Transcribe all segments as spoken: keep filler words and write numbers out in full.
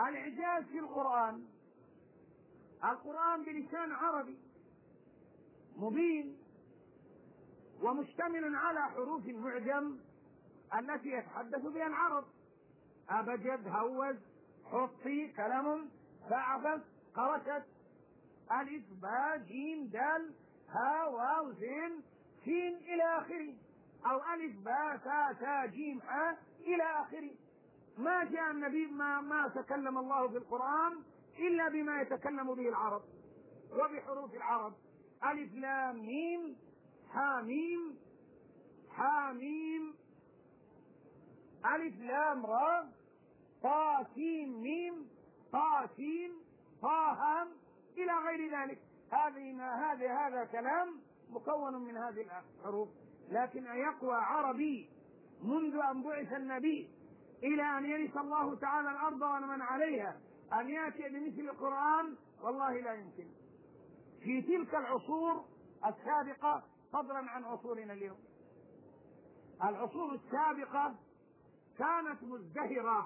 الإعجاز في القرآن، القرآن بلسان عربي مبين ومشتمل على حروف المعجم التي يتحدث بها العرب: أبجد، هوز، حطي، كلام، فعبس، قرشت، ألف، باء، جيم، دال، ها، واو، زين، سين إلى آخره، أو ألف، باء، تاء، تاء، جيم، ها إلى آخره. ما جاء النبي ما, ما تكلم الله في القرآن إلا بما يتكلم به العرب وبحروف العرب: ألف، لام، ميم، حاميم، حاميم، ألف، لام، را، طا، سين، ميم، طا، سين، طا، هام إلى غير ذلك. هذه ما هذا هذا كلام مكون من هذه الحروف. لكن أن يقوى عربي منذ أن بعث النبي إلى أن يرث الله تعالى الأرض ومن عليها أن يأتي بمثل القرآن، والله لا يمكن. في تلك العصور السابقة، فضلا عن عصورنا اليوم، العصور السابقة كانت مزدهرة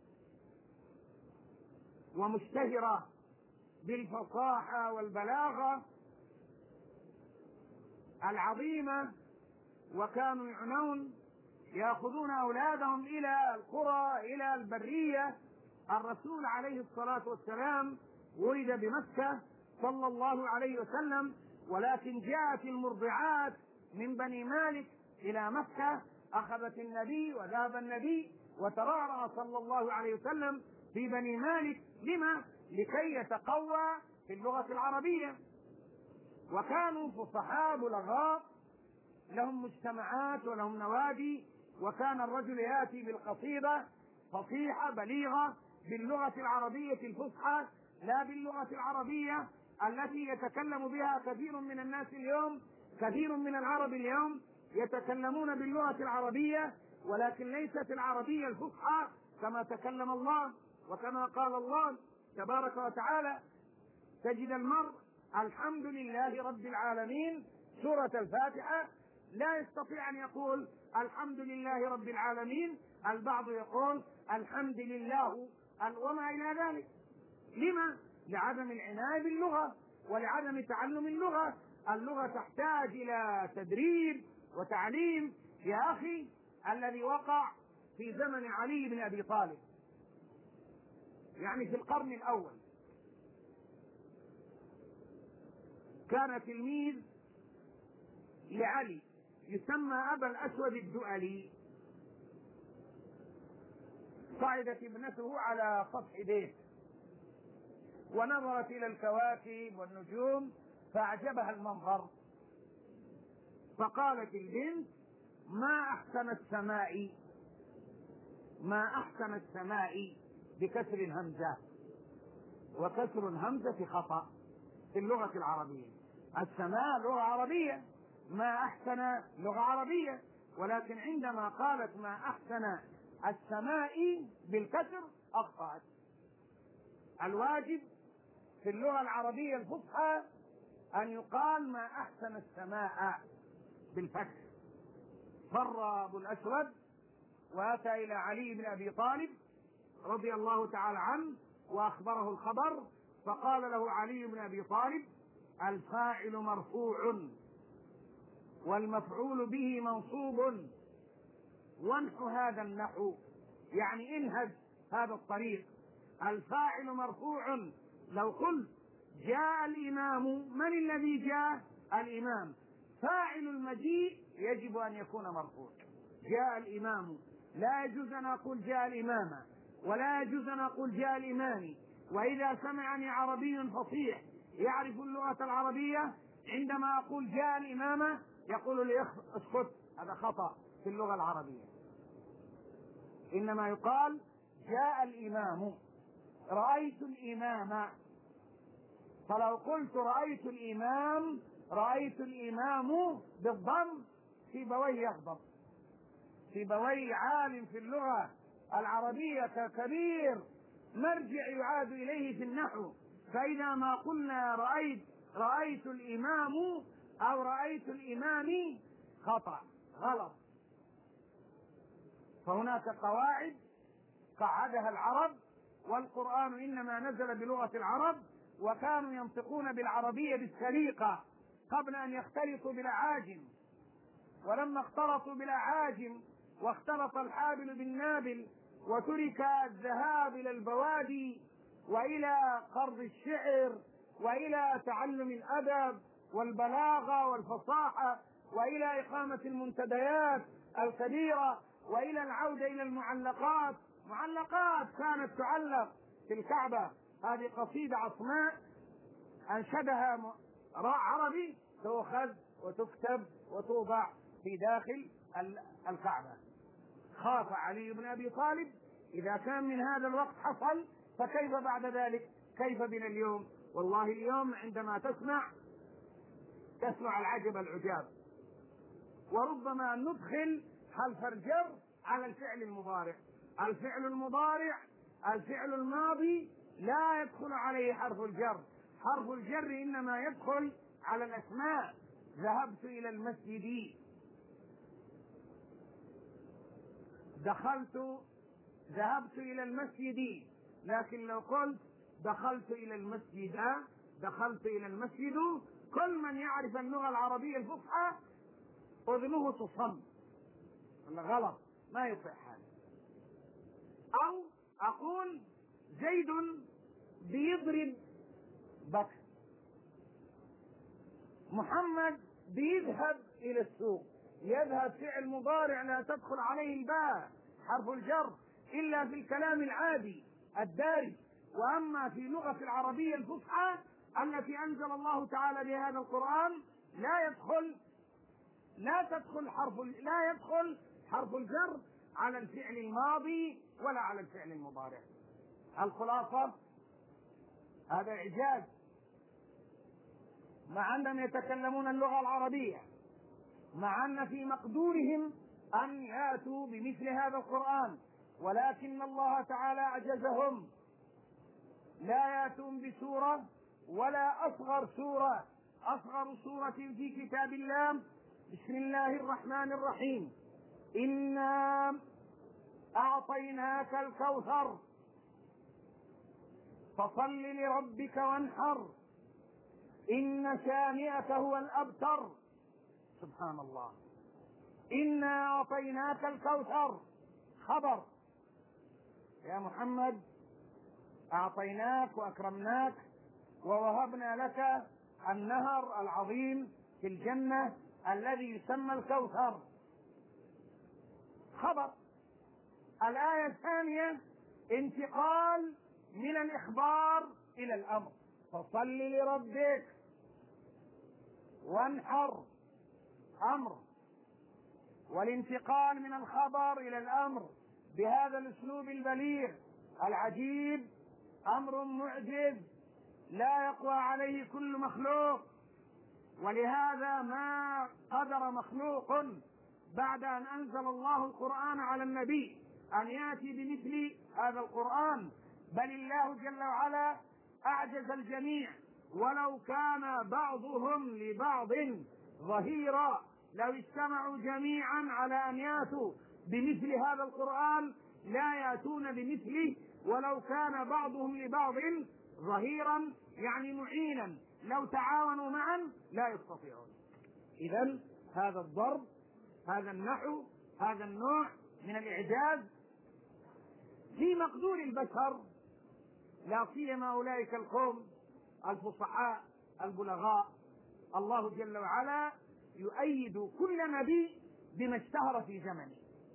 ومشتهرة بالفصاحة والبلاغة العظيمة، وكانوا يعنون يأخذون أولادهم إلى القرى، إلى البرية. الرسول عليه الصلاة والسلام ولد بمكة صلى الله عليه وسلم، ولكن جاءت المرضعات من بني مالك إلى مكة، أخذت النبي وذهب النبي وترعرع صلى الله عليه وسلم في بني مالك. لما؟ لكي يتقوى في اللغة العربية. وكانوا فصحاء بلغاء، لهم مجتمعات ولهم نوادي، وكان الرجل يأتي بالقصيدة فصيحة بليغة باللغة العربية الفصحى، لا باللغة العربية التي يتكلم بها كثير من الناس اليوم. كثير من العرب اليوم يتكلمون باللغة العربية، ولكن ليست العربية الفصحى كما تكلم الله وكما قال الله تبارك وتعالى. تجد المرء الحمد لله رب العالمين سورة الفاتحة لا يستطيع أن يقول الحمد لله رب العالمين، البعض يقول الحمد لله وما إلى ذلك. لما؟ لعدم العناية باللغة ولعدم تعلم اللغة. اللغة تحتاج إلى تدريب وتعليم. يا أخي، الذي وقع في زمن علي بن أبي طالب، يعني في القرن الأول، كان تلميذ لعلي يسمى أبا الأسود الدؤلي. صعدت ابنته على سطح بيت ونظرت إلى الكواكب والنجوم فأعجبها المنظر، فقالت البنت: ما أحسن السماء، ما أحسن السماء، بكسر الهمزة، وكسر الهمزة خطأ في اللغة العربية. السماء لغة عربية، ما أحسن لغة عربية، ولكن عندما قالت ما أحسن السماء بالكسر أخطأت. الواجب في اللغة العربية الفصحى أن يقال ما أحسن السماء بالفتح. فر أبو الأسود وأتى إلى علي بن أبي طالب رضي الله تعالى عنه وأخبره الخبر، فقال له علي بن أبي طالب: الفاعل مرفوع والمفعول به منصوب، وانح هذا النحو، يعني انهج هذا الطريق. الفاعل مرفوع، لو قلت جاء الإمام، من الذي جاء؟ الإمام. فاعل المجيء يجب أن يكون مرفوع. جاء الإمام، لا يجوز أن أقول جاء الإمام، ولا يجوز أن أقول جاء الإمام. وإذا سمعني عربي فصيح يعرف اللغة العربية، عندما أقول جاء الإمام يقول لي اسكت، هذا خطأ في اللغة العربية. إنما يقال جاء الإمام، رأيت الإمام. فلو قلت رأيت الإمام، رأيت الإمام بالضم، سيبويه يغضب. سيبويه عالم في اللغة العربية كبير، مرجع يعاد إليه في النحو. فإذا ما قلنا رأيت رأيت الإمام أو رأيت الإمام خطأ، غلط. فهناك قواعد قعدها العرب والقرآن إنما نزل بلغة العرب، وكانوا ينطقون بالعربية بالسليقة قبل أن يختلطوا بالأعاجم. ولما اختلطوا بالأعاجم واختلط الحابل بالنابل وترك الذهاب إلى البوادي وإلى قرض الشعر وإلى تعلم الأدب والبلاغة والفصاحة وإلى إقامة المنتديات الكبيرة وإلى العودة إلى المعلقات. معلقات كانت تعلق في الكعبة، هذه قصيدة عصماء أنشدها عربي تؤخذ وتكتب وتوضع في داخل الكعبة. خاف علي بن أبي طالب إذا كان من هذا الوقت حصل فكيف بعد ذلك؟ كيف بنا اليوم؟ والله اليوم عندما تسمع تسمع العجب العجاب، وربما ندخل حرف الجر على الفعل المضارع. الفعل المضارع الفعل الماضي لا يدخل عليه حرف الجر، حرف الجر إنما يدخل على الأسماء. ذهبت إلى المسجد، دخلت ذهبت إلى المسجد، لكن لو قلت دخلت إلى المسجد دخلت إلى المسجد كل من يعرف اللغة العربية الفصحى أذنه تصم. غلط، ما يصح هذا. أو أقول زيد بيضرب بكر، محمد بيذهب إلى السوق. يذهب فعل مضارع لا تدخل عليه الباء حرف الجر إلا في الكلام العادي الدارج. وأما في لغة العربية الفصحى التي أنزل الله تعالى بهذا القرآن لا يدخل لا تدخل حرف لا يدخل حرف الجر على الفعل الماضي ولا على الفعل المضارع. الخلاصة هذا إعجاز، مع أنهم يتكلمون اللغة العربية، مع أن في مقدورهم أن يأتوا بمثل هذا القرآن، ولكن الله تعالى أعجزهم. لا يأتون بسورة ولا أصغر سورة. أصغر سورة في كتاب الله بسم الله الرحمن الرحيم، إنا أعطيناك الكوثر فصل لربك وانحر إن شانئك هو الأبتر. سبحان الله. إنا أعطيناك الكوثر خبر يا محمد، أعطيناك وأكرمناك ووهبنا لك النهر العظيم في الجنة الذي يسمى الكوثر. خبر. الآية الثانية انتقال من الإخبار إلى الأمر، فصل لربك وانحر أمر. والانتقال من الخبر إلى الأمر بهذا الأسلوب البليغ العجيب أمر معجز لا يقوى عليه كل مخلوق. ولهذا ما قدر مخلوق بعد أن أنزل الله القرآن على النبي أن يأتي بمثل هذا القرآن، بل الله جل وعلا أعجز الجميع. ولو كان بعضهم لبعض ظهيرا لو اجتمعوا جميعا على أن يأتوا بمثل هذا القرآن لا يأتون بمثله، ولو كان بعضهم لبعض ظهيرا يعني معينا، لو تعاونوا معا لا يستطيعون. إذن هذا الضرب، هذا النحو، هذا النوع من الإعجاز في مقدور البشر، لا سيما أولئك القوم الفصحاء البلغاء. الله جل وعلا يؤيد كل نبي بما اشتهر في زمنه.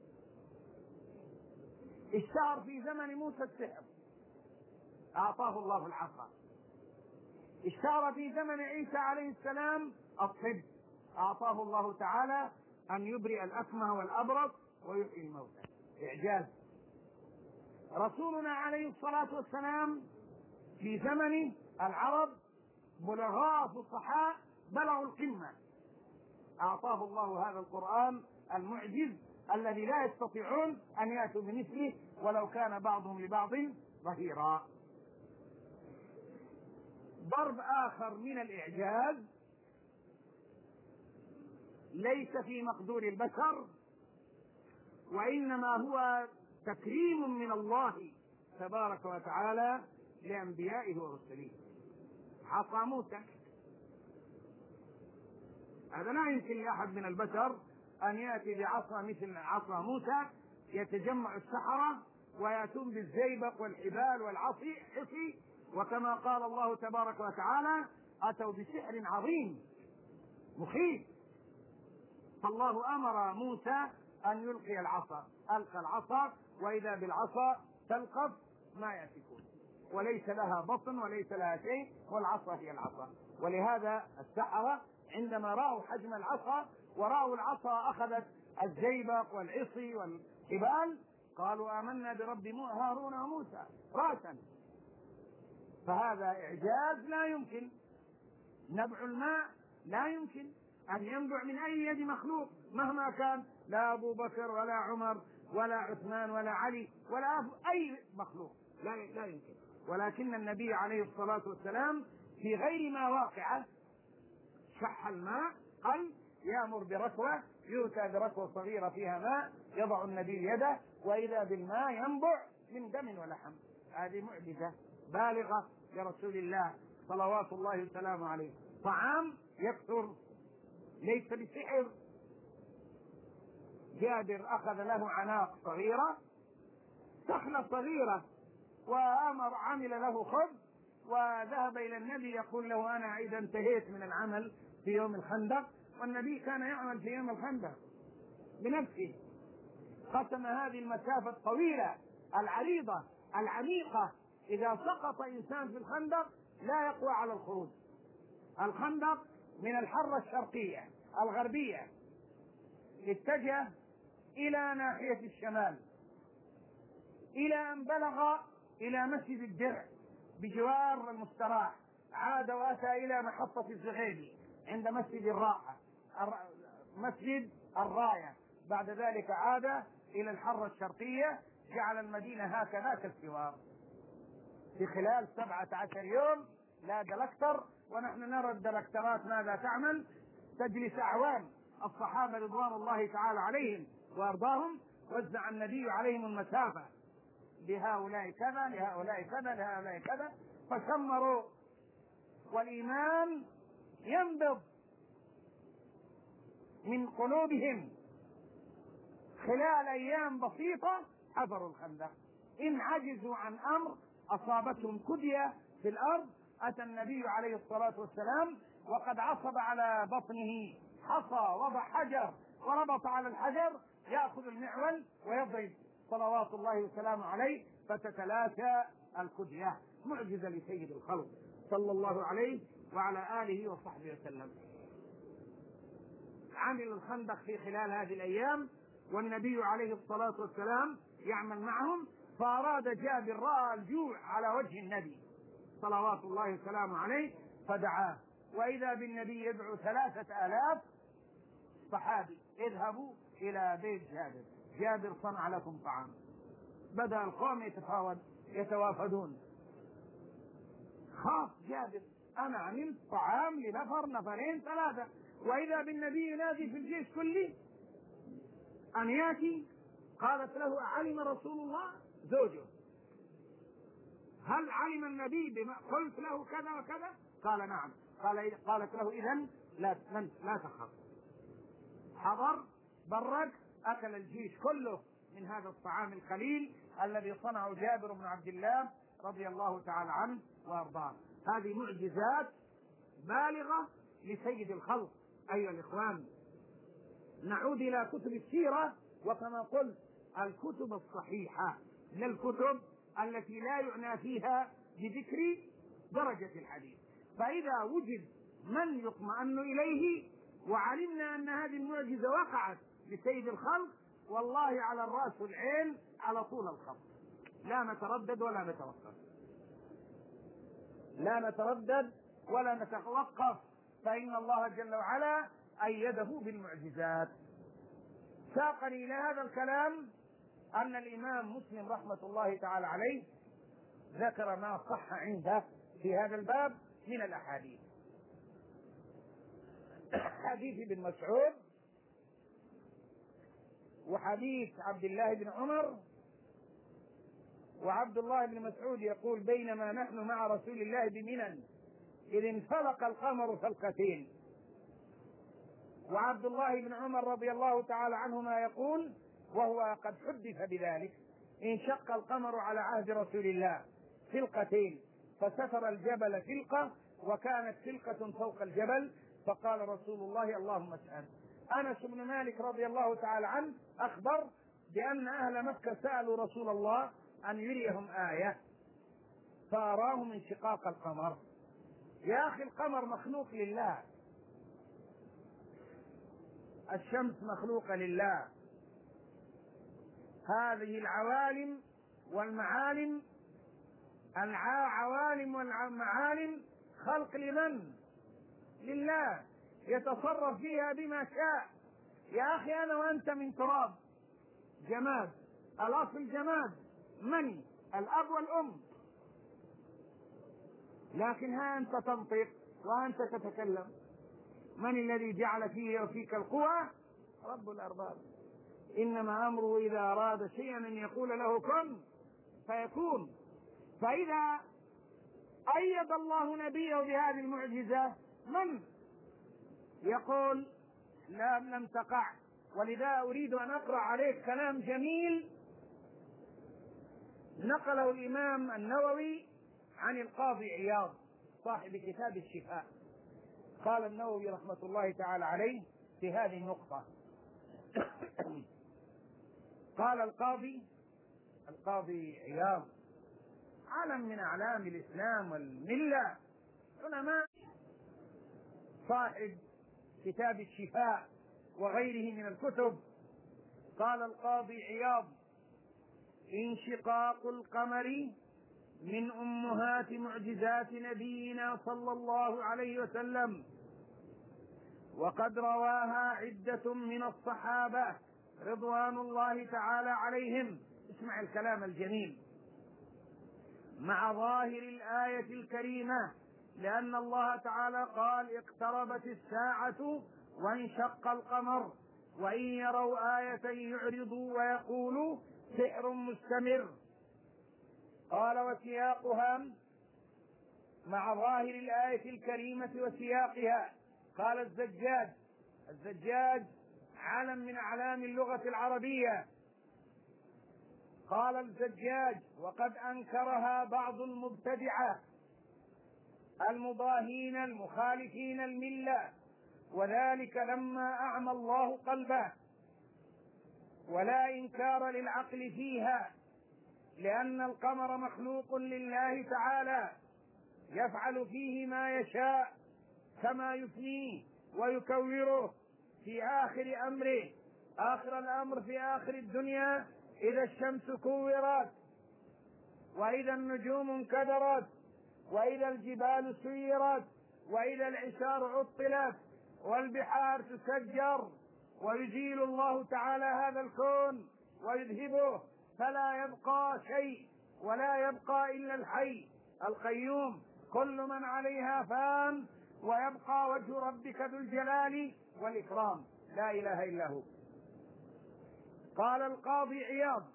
اشتهر في زمن موسى السحر، أعطاه الله العصا. اشتهر في زمن عيسى عليه السلام الطب، أعطاه الله تعالى أن يبرئ الأكمه والأبرص ويحيي الموتى. إعجاز. رسولنا عليه الصلاة والسلام في زمن العرب بلغاء فصحاء بلغوا القمة، أعطاه الله هذا القرآن المعجز الذي لا يستطيعون أن يأتوا بمثله ولو كان بعضهم لبعض ظهيرا. ضرب آخر من الإعجاز ليس في مقدور البشر، وإنما هو تكريم من الله تبارك وتعالى لأنبيائه ورسله. عصا موسى، هذا لا يمكن لأحد من البشر أن يأتي بعصا مثل عصا موسى. يتجمع السحرة ويأتون بالزيبق والحبال والعصي حصي، وكما قال الله تبارك وتعالى أتوا بسحر عظيم مخيف. فالله أمر موسى أن يلقي العصا، ألقى العصا وإذا بالعصا تلقف ما يأتكون، وليس لها بطن وليس لها شيء، والعصا هي العصا. ولهذا السحرة عندما رأوا حجم العصا ورأوا العصا أخذت الزيبق والعصي والحبال قالوا آمنا برب هارون وموسى رأسا. فهذا إعجاز لا يمكن. نبع الماء لا يمكن أن ينبع من أي يد مخلوق مهما كان، لا أبو بكر ولا عمر ولا عثمان ولا علي ولا أي مخلوق، لا, لا يمكن. ولكن النبي عليه الصلاة والسلام في غير ما واقعه شح الماء، قال يأمر بركوة، يؤتى بركوة صغيرة فيها ماء، يضع النبي يده وإذا بالماء ينبع من دم ولحم. هذه معجزة بالغة لرسول الله صلوات الله وسلامه عليه. طعام يكثر ليس بسحر. جابر أخذ له عناق صغيرة، سحنة صغيرة، وأمر عمل له خبز وذهب إلى النبي يقول له أنا إذا انتهيت من العمل في يوم الخندق. والنبي كان يعمل في يوم الخندق بنفسه، قسم هذه المسافة الطويلة العريضة العميقة. إذا سقط إنسان في الخندق لا يقوى على الخروج. الخندق من الحرة الشرقية الغربية، اتجه إلى ناحية الشمال إلى أن بلغ إلى مسجد الدرع بجوار المستراح، عاد وأتى إلى محطة الزغيبي عند مسجد الراحة مسجد الراية، بعد ذلك عاد إلى الحرة الشرقية، جعل المدينة هكذا كالسوار في خلال سبعة عشر يوم. لا دلكتر، ونحن نرى الدلكترات ماذا تعمل، تجلس أعوام. الصحابة رضوان الله تعالى عليهم وأرضاهم وزع النبي عليهم المسافة، لهؤلاء كذا لهؤلاء كذا لهؤلاء كذا، فشمروا والإيمان ينبض من قلوبهم. خلال أيام بسيطة حفروا الخندق. إن عجزوا عن أمر أصابتهم كدية في الأرض، أتى النبي عليه الصلاة والسلام وقد عصب على بطنه حصى، وضع حجر وربط على الحجر، يأخذ المعول ويضرب صلوات الله وسلامه عليه فتتلاشى الكدية. معجزة لسيد الخلق صلى الله عليه وعلى آله وصحبه وسلم. عمل الخندق في خلال هذه الأيام والنبي عليه الصلاة والسلام يعمل معهم. فأراد جابر، رأى الجوع على وجه النبي صلوات الله وسلامه عليه فدعاه، وإذا بالنبي يدعو ثلاثة آلاف صحابي اذهبوا إلى بيت جابر، جابر صنع لكم طعام. بدأ القوم يتفاوض يتوافدون. خاف جابر، أنا عملت طعام لنفر نفرين ثلاثة، وإذا بالنبي ينادي في الجيش كله أن يأتي. قالت له أعلم رسول الله زوجه، هل علم النبي بما قلت له كذا وكذا؟ قال نعم. قال قالت له إذن لا لا تخف. حضر برد، أكل الجيش كله من هذا الطعام القليل الذي صنعه جابر بن عبد الله رضي الله تعالى عنه وأرضاه. هذه معجزات بالغة لسيد الخلق. أيها الإخوان، نعود إلى كتب السيرة، وكما قلت الكتب الصحيحة، لا الكتب التي لا يعنى فيها بذكر درجة الحديث. فإذا وجد من يطمئن إليه وعلمنا أن هذه المعجزة وقعت لسيد الخلق، والله على الرأس والعين على طول الخط، لا نتردد ولا نتوقف، لا نتردد ولا نتوقف، فإن الله جل وعلا أيده بالمعجزات. ساقني إلى هذا الكلام أن الإمام مسلم رحمة الله تعالى عليه ذكر ما صح عنده في هذا الباب من الأحاديث. حديث ابن مسعود وحديث عبد الله بن عمر وعبد الله بن مسعود يقول بينما نحن مع رسول الله بمنى إذ انفلق القمر فلقتين. وعبد الله بن عمر رضي الله تعالى عنهما يقول وهو قد حدث بذلك انشق القمر على عهد رسول الله فلقتين فستر الجبل فلقة وكانت فلقة فوق الجبل فقال رسول الله اللهم اشهد. أنس بن مالك رضي الله تعالى عنه أخبر بأن أهل مكة سألوا رسول الله أن يريهم آية فأراهم انشقاق القمر. يا أخي القمر مخلوق لله، الشمس مخلوقة لله، هذه العوالم والمعالم العوالم والمعالم خلق لمن؟ لله، يتصرف فيها بما شاء. يا أخي أنا وأنت من تراب، جماد، الأصل جماد، من؟ الأب والأم، لكن ها أنت تنطق وأنت تتكلم. من الذي جعل فيه وفيك القوة؟ رب الأرباب. إنما أمره إذا أراد شيئا أن يقول له كن فيكون. فإذا أيد الله نبيه بهذه المعجزة من يقول لا لم تقع؟ ولذا أريد أن أقرأ عليك كلام جميل نقله الإمام النووي عن القاضي عياض صاحب كتاب الشفاء. قال النووي رحمة الله تعالى عليه في هذه النقطة قال القاضي القاضي عياض علم من أعلام الإسلام والملة، علماء، صاحب كتاب الشفاء وغيره من الكتب. قال القاضي عياض انشقاق القمر من أمهات معجزات نبينا صلى الله عليه وسلم، وقد رواها عدة من الصحابة رضوان الله تعالى عليهم. اسمع الكلام الجميل. مع ظاهر الآية الكريمة، لأن الله تعالى قال اقتربت الساعة وانشق القمر وإن يروا آية يعرضوا ويقولوا سحر مستمر. قال وسياقها مع ظاهر الآية الكريمة وسياقها. قال الزجاج الزجاج علم من أعلام اللغة العربية. قال الزجاج وقد أنكرها بعض المبتدعة المضاهين المخالفين الملة، وذلك لما أعمى الله قلبه، ولا إنكار للعقل فيها، لأن القمر مخلوق لله تعالى يفعل فيه ما يشاء كما يفنيه ويكوره في آخر أمره. آخر الأمر في آخر الدنيا إذا الشمس كورت وإذا النجوم انكدرت وإذا الجبال سيرت وإذا العشار عطلت والبحار تسجر، ويزيل الله تعالى هذا الكون ويذهبه، فلا يبقى شيء ولا يبقى إلا الحي القيوم، كل من عليها فان ويبقى وجه ربك ذو الجلال والإكرام، لا إله إلا هو. قال القاضي عياض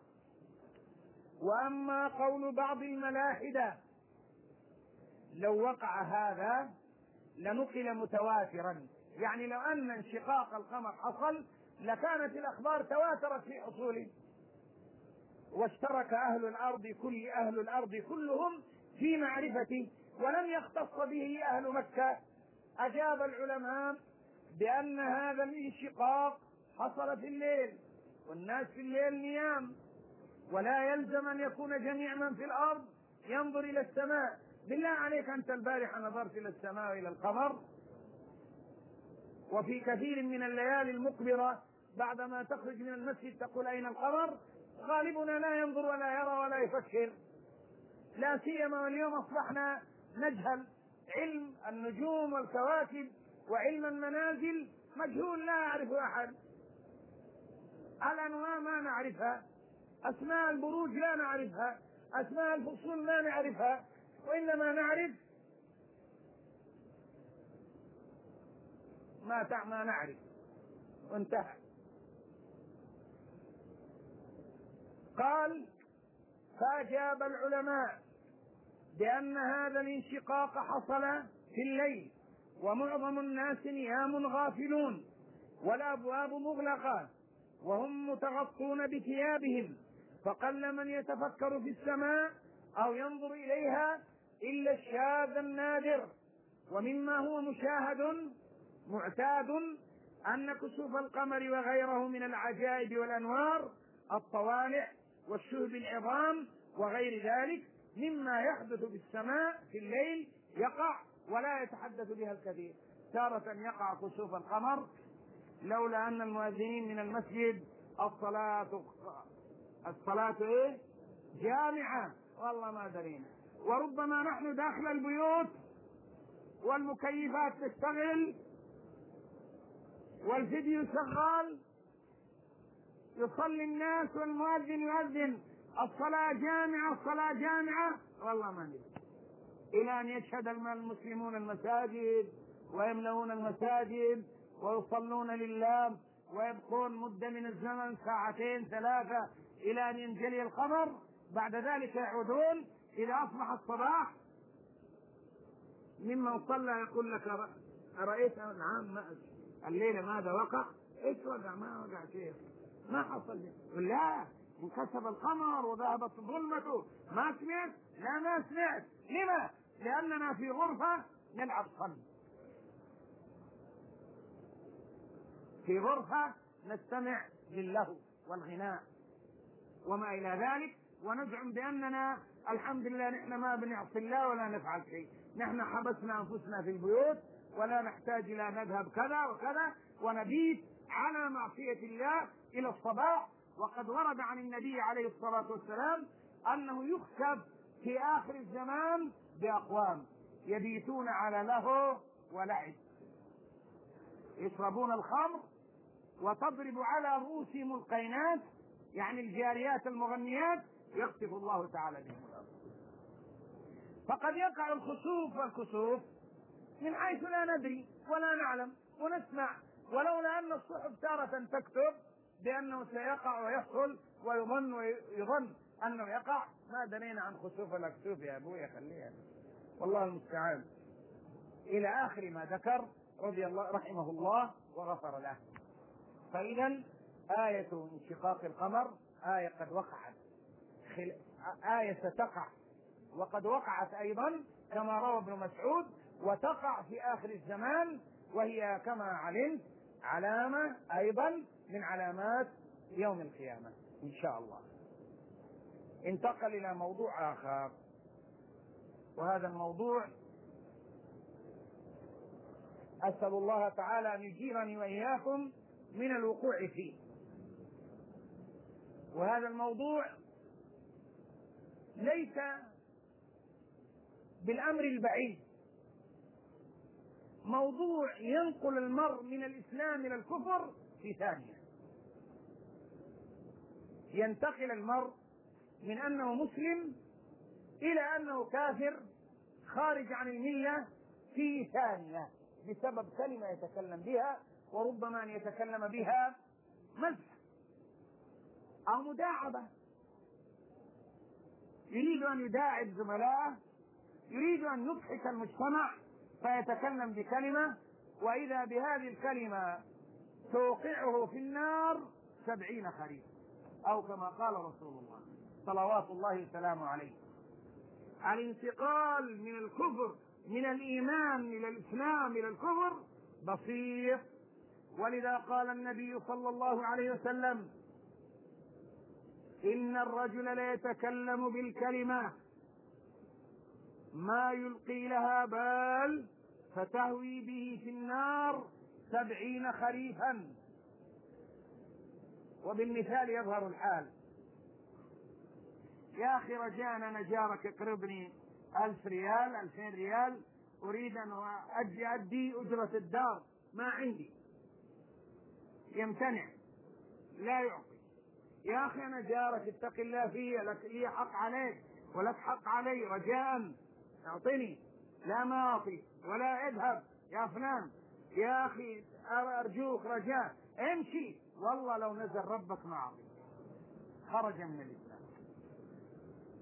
وأما قول بعض الملاحدة لو وقع هذا لنقل متواترا، يعني لو أن انشقاق القمر حصل لكانت الأخبار تواترت في حصوله، واشترك أهل الأرض كل أهل الأرض كلهم في معرفته ولم يختص به أهل مكة. أجاب العلماء بأن هذا الانشقاق حصل في الليل والناس في الليل نيام، ولا يلزم أن يكون جميع من في الأرض ينظر إلى السماء. بالله عليك أنت البارحة نظرت إلى السماء وإلى القمر؟ وفي كثير من الليالي المقبرة بعدما تخرج من المسجد تقول أين القمر؟ غالبنا لا ينظر ولا يرى ولا يفكر، لا سيما واليوم أصبحنا نجهل علم النجوم والكواكب وعلم المنازل مجهول لا يعرف أحد. الأنواع ما نعرفها، أسماء البروج لا نعرفها، أسماء الفصول ما نعرفها، وإنما نعرف ما ما نعرف وانتهى. قال فأجاب العلماء بأن هذا الانشقاق حصل في الليل، ومعظم الناس نيام غافلون، والأبواب مغلقة، وهم متغطون بثيابهم، فقل من يتفكر في السماء أو ينظر إليها إلا الشاذ النادر. ومما هو مشاهد معتاد أن كسوف القمر وغيره من العجائب والأنوار، الطوالع والشهب العظام وغير ذلك مما يحدث في السماء في الليل يقع ولا يتحدث بها الكثير. تارة يقع كسوف القمر لولا أن المؤذنين من المسجد الصلاة الصلاة إيه؟ جامعة، والله ما درينا. وربما نحن داخل البيوت والمكيفات تشتغل والفيديو شغال، يصلي الناس والمؤذن يؤذن الصلاة جامعة الصلاة جامعة، والله ما ندري، إلى أن يشهد المسلمون المساجد ويملؤون المساجد ويصلون لله ويبقون مدة من الزمن ساعتين ثلاثة إلى أن ينجلي القمر، بعد ذلك يعودون إذا أصبح الصباح. ممن صلى يقول لك أرأيت نعم الليلة ماذا وقع؟ إيش وقع؟ ما وقع شيء، ما حصل. لا، انكسف القمر وذهبت ظلمته. ما سمعت؟ لا ما سمعت. لما؟ لأننا في غرفة نلعب صن، في غرفة نستمع للهو والغناء وما إلى ذلك، ونزعم بأننا الحمد لله نحن ما بنعصي الله ولا نفعل شيء، نحن حبسنا أنفسنا في البيوت ولا نحتاج إلى نذهب كذا وكذا، ونبيت على معصية الله إلى الصباح. وقد ورد عن النبي عليه الصلاة والسلام أنه يخسف في آخر الزمان بأقوام يبيتون على لهو ولعب، يشربون الخمر وتضرب على رؤوسهم القينات، يعني الجاريات المغنيات، يخسف الله تعالى بهم الأرض. فقد يقع الخسوف والكسوف من حيث لا ندري ولا نعلم ونسمع، ولولا أن الصحف تارة تكتب بأنه سيقع ويحصل ويظن ويظن أنه يقع، ما درينا عن خسوف ولا كسوف يا أبويا، خليها والله المستعان، إلى آخر ما ذكر رضي الله رحمه الله وغفر له. فإذا آية انشقاق القمر آية قد وقعت، آية ستقع وقد وقعت أيضا كما روى ابن مسعود، وتقع في آخر الزمان، وهي كما علمت علامة أيضا من علامات يوم القيامة إن شاء الله. انتقل إلى موضوع آخر، وهذا الموضوع أسأل الله تعالى أن يجيرني وإياكم من الوقوع فيه. وهذا الموضوع ليس بالأمر البعيد، موضوع ينقل المرء من الإسلام إلى الكفر في ثانية، ينتقل المرء من أنه مسلم إلى أنه كافر خارج عن الملة في ثانية، بسبب كلمة يتكلم بها، وربما أن يتكلم بها مزح أو مداعبة، يريد أن يداعب زملائه، يريد أن يضحك المجتمع فيتكلم بكلمة، وإذا بهذه الكلمة توقعه في النار سبعين خريف، أو كما قال رسول الله صلوات الله وسلامه عليه. الانتقال من الكفر من الإيمان إلى الإسلام إلى الكفر بسيط، ولذا قال النبي صلى الله عليه وسلم: إن الرجل لا يتكلم بالكلمة ما يلقي لها بال فتهوي به في النار سبعين خريفا. وبالمثال يظهر الحال. يا أخي رجاء أنا جارك اقربني ألف ريال ألفين ريال، أريد أن أجي أدي أجرة الدار، ما عندي، يمتنع لا يعطي. يا أخي أنا جارك اتق الله فيه، لك لي حق عليك ولك حق علي، رجاء أعطني، لا ما أعطي ولا اذهب يا فلان، يا أخي أرجوك رجاء امشي، والله لو نزل ربك ما أعطي، خرج من الإسلام.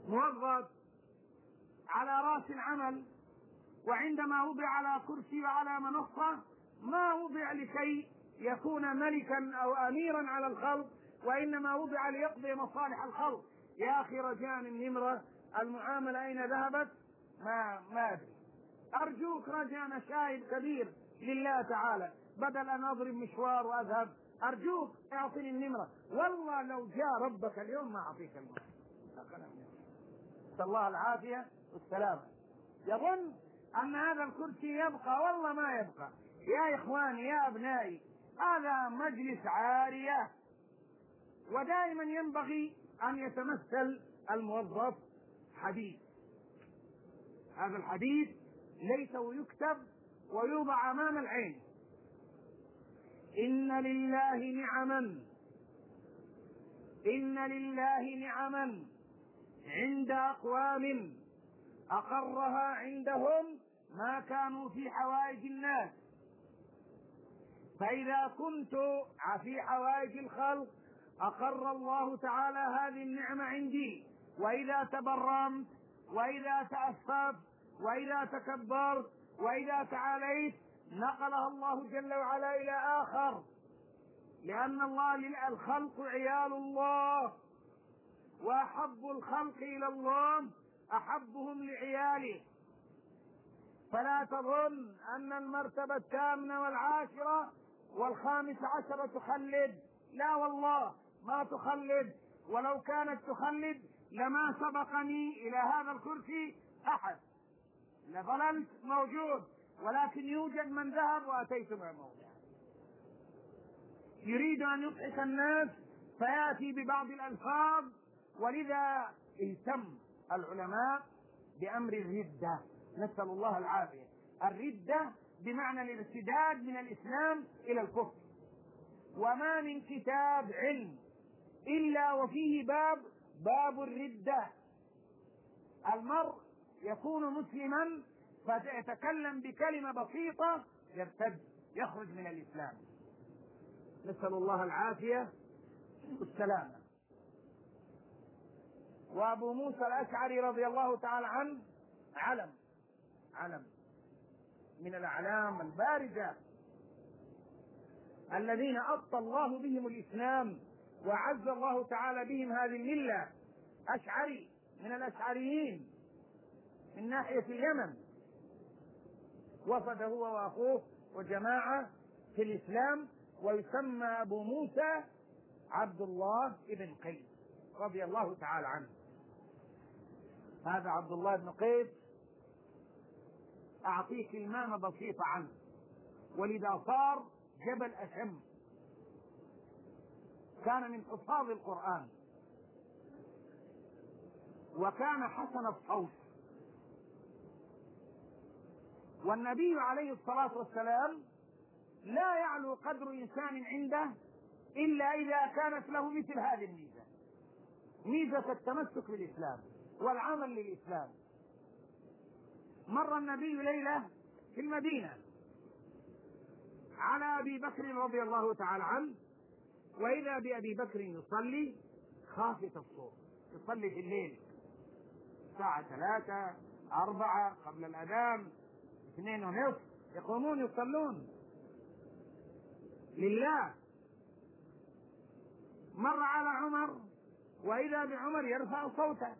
موظف على رأس العمل، وعندما وضع على كرسي وعلى منصة ما وضع لكي يكون ملكا أو أميرا على الخلق، وإنما وضع ليقضي مصالح الخلق. يا أخي رجاء النمرة، المعاملة أين ذهبت؟ ما ما أدري. أرجوك رجاء، أنا شاهد كبير لله تعالى، بدل أن أضرب مشوار وأذهب، أرجوك أعطني النمرة. والله لو جاء ربك اليوم ما أعطيك النمرة. نسأل الله العافية والسلامة. يظن أن هذا الكرسي يبقى، والله ما يبقى. يا إخواني يا أبنائي، هذا مجلس عارية، ودائما ينبغي أن يتمثل الموظف حديث. هذا الحديث ليس ويكتب ويوضع أمام العين. إن لله نعما، إن لله نعما عند أقوام أقرها عندهم ما كانوا في حوائج الناس، فإذا كنت في حوائج الخلق أقر الله تعالى هذه النعمة عندي، وإذا تبرمت وإذا تأسفت وإذا تكبرت وإذا تعاليت نقلها الله جل وعلا إلى آخر، لأن الله الخلق عيال الله، وأحب الخلق إلى الله أحبهم لعياله. فلا تظن أن المرتبة الثامنة والعاشرة والخامسة عشرة تخلد، لا والله ما تخلد، ولو كانت تخلد لما سبقني إلى هذا الكرسي أحد، لظللت موجود، ولكن يوجد من ذهب وأتيت مع موضع. يريد أن يضحك الناس فيأتي ببعض الألفاظ، ولذا اهتم العلماء بأمر الردة، نسأل الله العافية. الردة بمعنى الارتداد من الإسلام إلى الكفر. وما من كتاب علم إلا وفيه باب باب الردة. المرء يكون مسلما فيتكلم بكلمة بسيطة يرتد، يخرج من الإسلام، نسأل الله العافية والسلامة. وأبو موسى الأشعري رضي الله تعالى عنه علم علم من الأعلام البارزة الذين أبطى الله بهم الإسلام وعز الله تعالى بهم هذه الملة. أشعري من الأشعريين من ناحية اليمن، وفد هو وأخوه وجماعة في الإسلام، ويسمى أبو موسى عبد الله بن قيس رضي الله تعالى عنه. هذا عبد الله بن قيس أعطيك إمامة بسيطة عنه، ولذا صار جبل أشم. كان من حفاظ القرآن، وكان حسن الصوت، والنبي عليه الصلاة والسلام لا يعلو قدر إنسان عنده إلا إذا كانت له مثل هذه الميزة، ميزة التمسك بالإسلام والعمل للإسلام. مر النبي ليلة في المدينة على أبي بكر رضي الله تعالى عنه، وإذا بأبي بكر يصلي خافت الصوت، يصلي في الليل الساعة ثلاثة أربعة قبل الأذان، اثنين ونصف يقومون يصلون لله. مر على عمر وإذا بعمر يرفع صوته.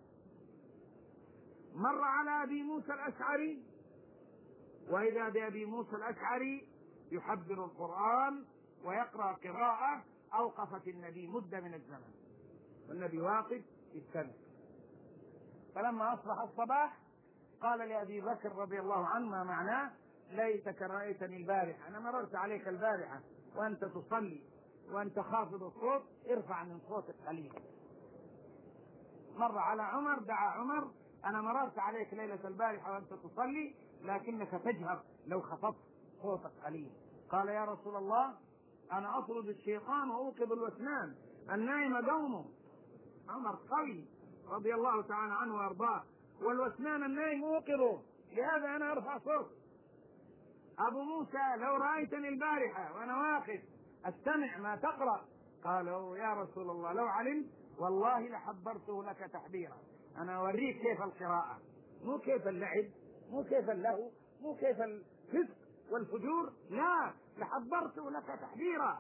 مر على أبي موسى الأشعري وإذا بأبي موسى الأشعري يحبر القرآن ويقرأ قراءة أوقفت النبي مدة من الزمن، والنبي واقف يستمع. فلما أصبح الصباح قال لأبي بكر رضي الله عنه ما معناه؟ ليتك رأيتني البارحة، أنا مررت عليك البارحة وأنت تصلي وأنت خافض الصوت، ارفع من صوتك قليلا. مر على عمر دعا عمر، أنا مررت عليك ليلة البارحة وأنت تصلي لكنك تجهر لو خفضت صوتك قليلا. قال يا رسول الله أنا أطرد الشيطان وأوقظ الوثنان، النائم قومه. عمر قوي رضي الله تعالى عنه وأرضاه، والوثنان النائم أوقظه، لهذا أنا أرفع صوت. أبو موسى لو رأيتني البارحة وأنا واقف أستمع ما تقرأ. قالوا يا رسول الله لو علمت والله لحبرته لك تحبيرا. أنا أوريك كيف القراءة، مو كيف اللعب، مو كيف اللهو، مو كيف الفسق والفجور، لا، لحضرت لك تحذيرا.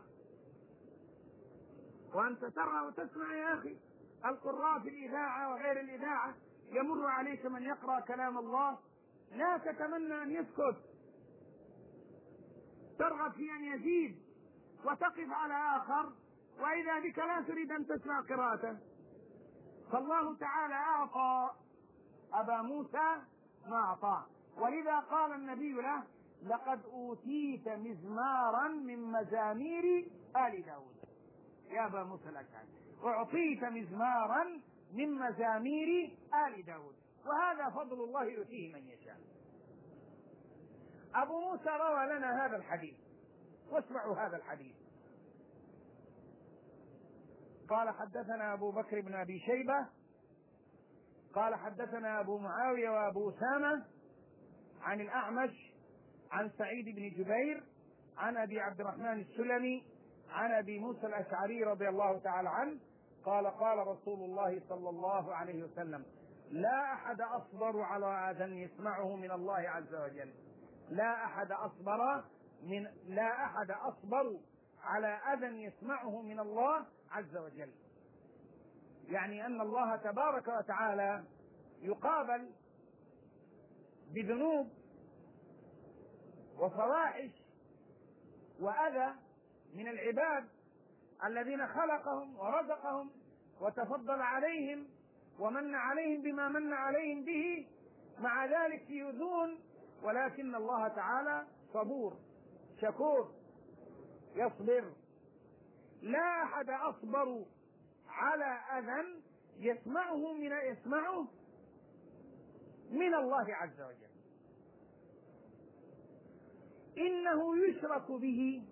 وأنت ترى وتسمع يا أخي القراء في الإذاعة وغير الإذاعة، يمر عليك من يقرأ كلام الله لا تتمنى أن يسكت، ترغب في أن يزيد وتقف على آخر، وإذا بك لا تريد أن تسمع قراءته. فالله تعالى أعطى أبا موسى ما أعطاه، ولذا قال النبي له: لقد أوتيت مزمارا من مزامير آل داود. يا أبا موسى الأشعري، أعطيت مزمارا من مزامير آل داود، وهذا فضل الله يؤتيه من يشاء. أبو موسى روى لنا هذا الحديث، واسمعوا هذا الحديث. قال: حدثنا أبو بكر بن أبي شيبة قال: حدثنا أبو معاوية وأبو أسامة عن الأعمش عن سعيد بن جبير عن أبي عبد الرحمن السلمي عن أبي موسى الأشعري رضي الله تعالى عنه قال: قال رسول الله صلى الله عليه وسلم: لا أحد أصبر على أذى يسمعه من الله عز وجل. لا أحد أصبر من لا أحد أصبر على أذى يسمعه من الله عز وجل. يعني أن الله تبارك وتعالى يقابل بذنوب وفواحش وأذى من العباد الذين خلقهم ورزقهم وتفضل عليهم ومن عليهم بما من عليهم به، مع ذلك يؤذون، ولكن الله تعالى صبور شكور يصبر. لا أحد أصبر على أذى يسمعه من يسمعه من الله عز وجل. إنه يشرك به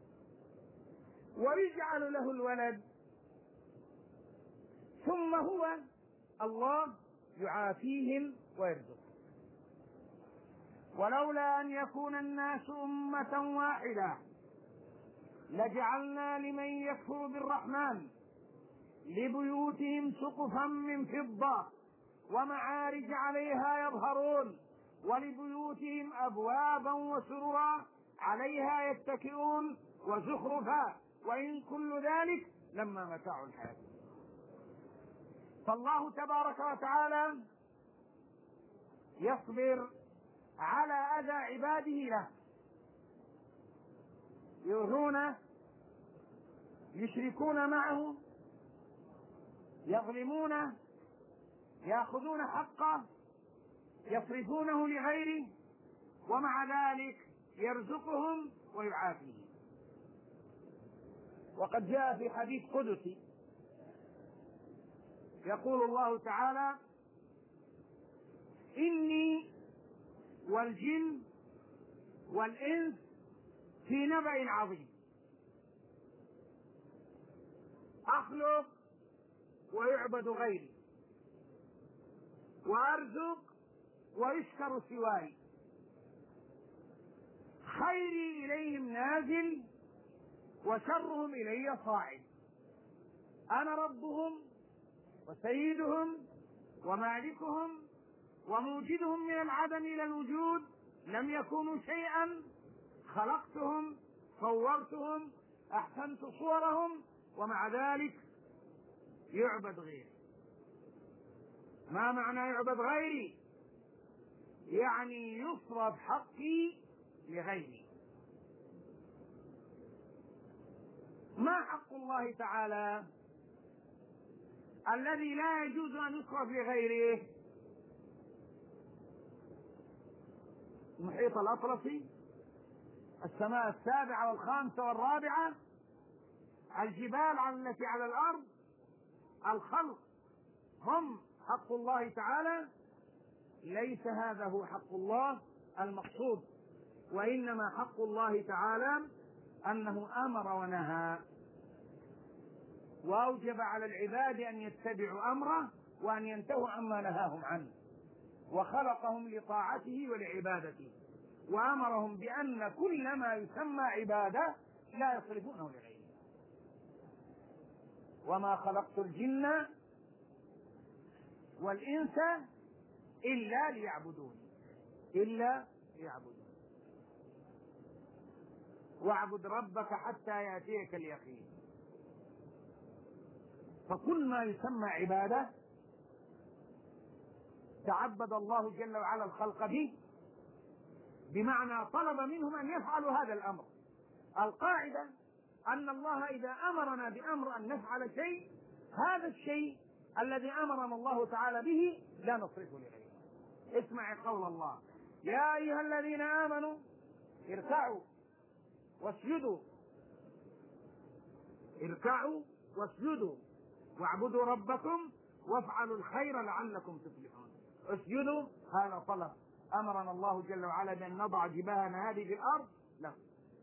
ويجعل له الولد، ثم هو الله يعافيهم ويرزقهم. ولولا أن يكون الناس أمة واحدة لجعلنا لمن يكفر بالرحمن لبيوتهم سقفا من فضة ومعارج عليها يظهرون ولبيوتهم أبوابا وسررا عليها يتكئون وزخرفا وإن كل ذلك لما متاع الحياة. فالله تبارك وتعالى يصبر على أذى عباده له، يؤذونه، يشركون معه، يظلمونه، يأخذون حقه، يصرفونه لغيره، ومع ذلك يرزقهم ويعافيهم. وقد جاء في حديث قدسي يقول الله تعالى: إني والجن والإنس في نبأ عظيم، أخلق ويعبد غيري، وأرزق ويشكر سواي، خيري إليهم نازل وشرهم إلي صاعد، أنا ربهم وسيدهم ومالكهم وموجدهم من العدم إلى الوجود، لم يكونوا شيئا، خلقتهم صورتهم أحسنت صورهم، ومع ذلك يعبد غيري. ما معنى يعبد غيري؟ يعني يصرف حقي لغيري. ما حق الله تعالى الذي لا يجوز أن يصرف لغيره؟ المحيط الأطلسي، السماء السابعة والخامسة والرابعة، الجبال التي على الأرض، الخلق هم حق الله تعالى. ليس هذا هو حق الله المقصود، وإنما حق الله تعالى أنه أمر ونهى، وأوجب على العباد أن يتبعوا أمره وأن ينتهوا عما نهاهم عنه، وخلقهم لطاعته ولعبادته، وأمرهم بأن كل ما يسمى عبادة لا يصرفونه لغيره. وما خلقت الجن والإنس إلا ليعبدون إلا ليعبدون واعبد ربك حتى يأتيك اليقين. فكل ما يسمى عبادة تعبد الله جل وعلا الخلق به، بمعنى طلب منهم أن يفعلوا هذا الأمر. القاعدة أن الله إذا أمرنا بأمر أن نفعل شيء، هذا الشيء الذي أمرنا الله تعالى به لا نصرفه لغيره. اسمع قول الله: يا أيها الذين آمنوا اركعوا واسجدوا اركعوا واسجدوا واعبدوا ربكم وافعلوا الخير لعلكم تفلحون. اسجدوا هذا طلب أمرنا الله جل وعلا بأن نضع جباهنا هذه في الأرض له.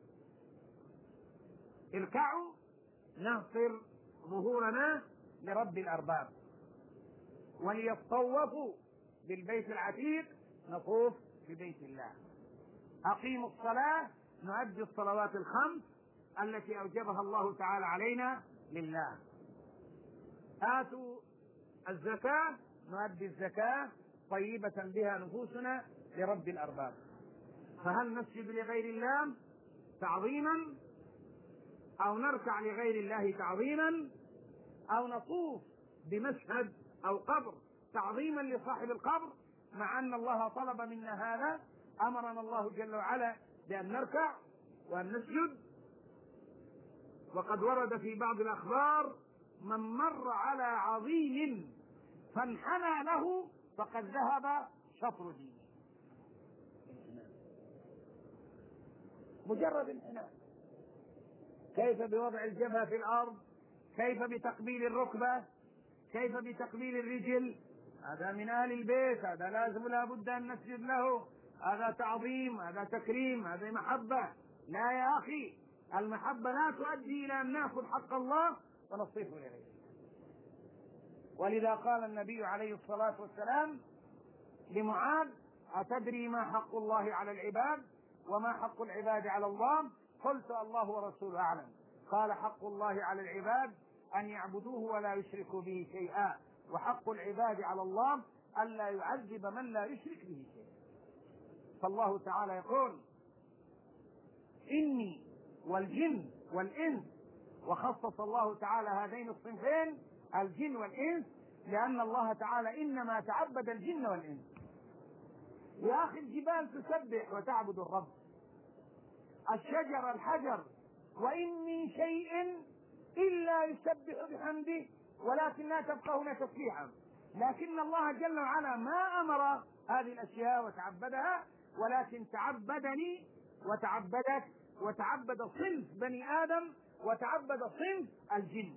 اركعوا نغفر ظهورنا لرب الأرباب، وليطوفوا بالبيت العتيق نطوف ببيت الله. أقيموا الصلاة نؤدي الصلوات الخمس التي أوجبها الله تعالى علينا لله. آتوا الزكاة نؤدي الزكاة طيبة بها نفوسنا لرب الأرباب. فهل نسجد لغير الله تعظيما، أو نركع لغير الله تعظيما، أو نطوف بمشهد أو قبر تعظيما لصاحب القبر، مع أن الله طلب منا هذا؟ أمرنا الله جل وعلا بأن نركع وأن نسجد. وقد ورد في بعض الأخبار: من مر على عظيم فانحنى له فقد ذهب شطر دينه. مجرد انحناء. كيف بوضع الجبهة في الأرض؟ كيف بتقبيل الركبة؟ كيف بتقبيل الرجل؟ هذا من آل البيت، هذا لازم لا بد أن نسجد له، هذا تعظيم، هذا تكريم، هذا محبة. لا يا أخي، المحبة لا تؤدي إلى أن نأخذ حق الله ونصرفه لغيره. ولذا قال النبي عليه الصلاة والسلام لمعاذ: أتدري ما حق الله على العباد وما حق العباد على الله؟ قلت: الله ورسوله أعلم. قال: حق الله على العباد أن يعبدوه ولا يشركوا به شيئا، وحق العباد على الله ألا يعذب من لا يشرك به شيئا. فالله تعالى يقول: إني والجن والإنس، وخصص الله تعالى هذين الصنفين الجن والإنس لأن الله تعالى إنما تعبد الجن والإنس. يا أخي الجبال تسبح وتعبد الرب، الشجر الحجر، وإن من شيء إلا يسبح بحمده ولكن لا تفقهون تسبيحا. لكن الله جل وعلا ما أمر هذه الأشياء وتعبدها، ولكن تعبدني وتعبدك وتعبد صنف بني آدم وتعبد صنف الجن.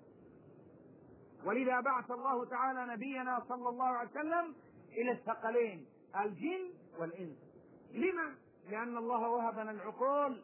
ولذا بعث الله تعالى نبينا صلى الله عليه وسلم إلى الثقلين الجن والإنس. لما؟ لأن الله وهبنا العقول،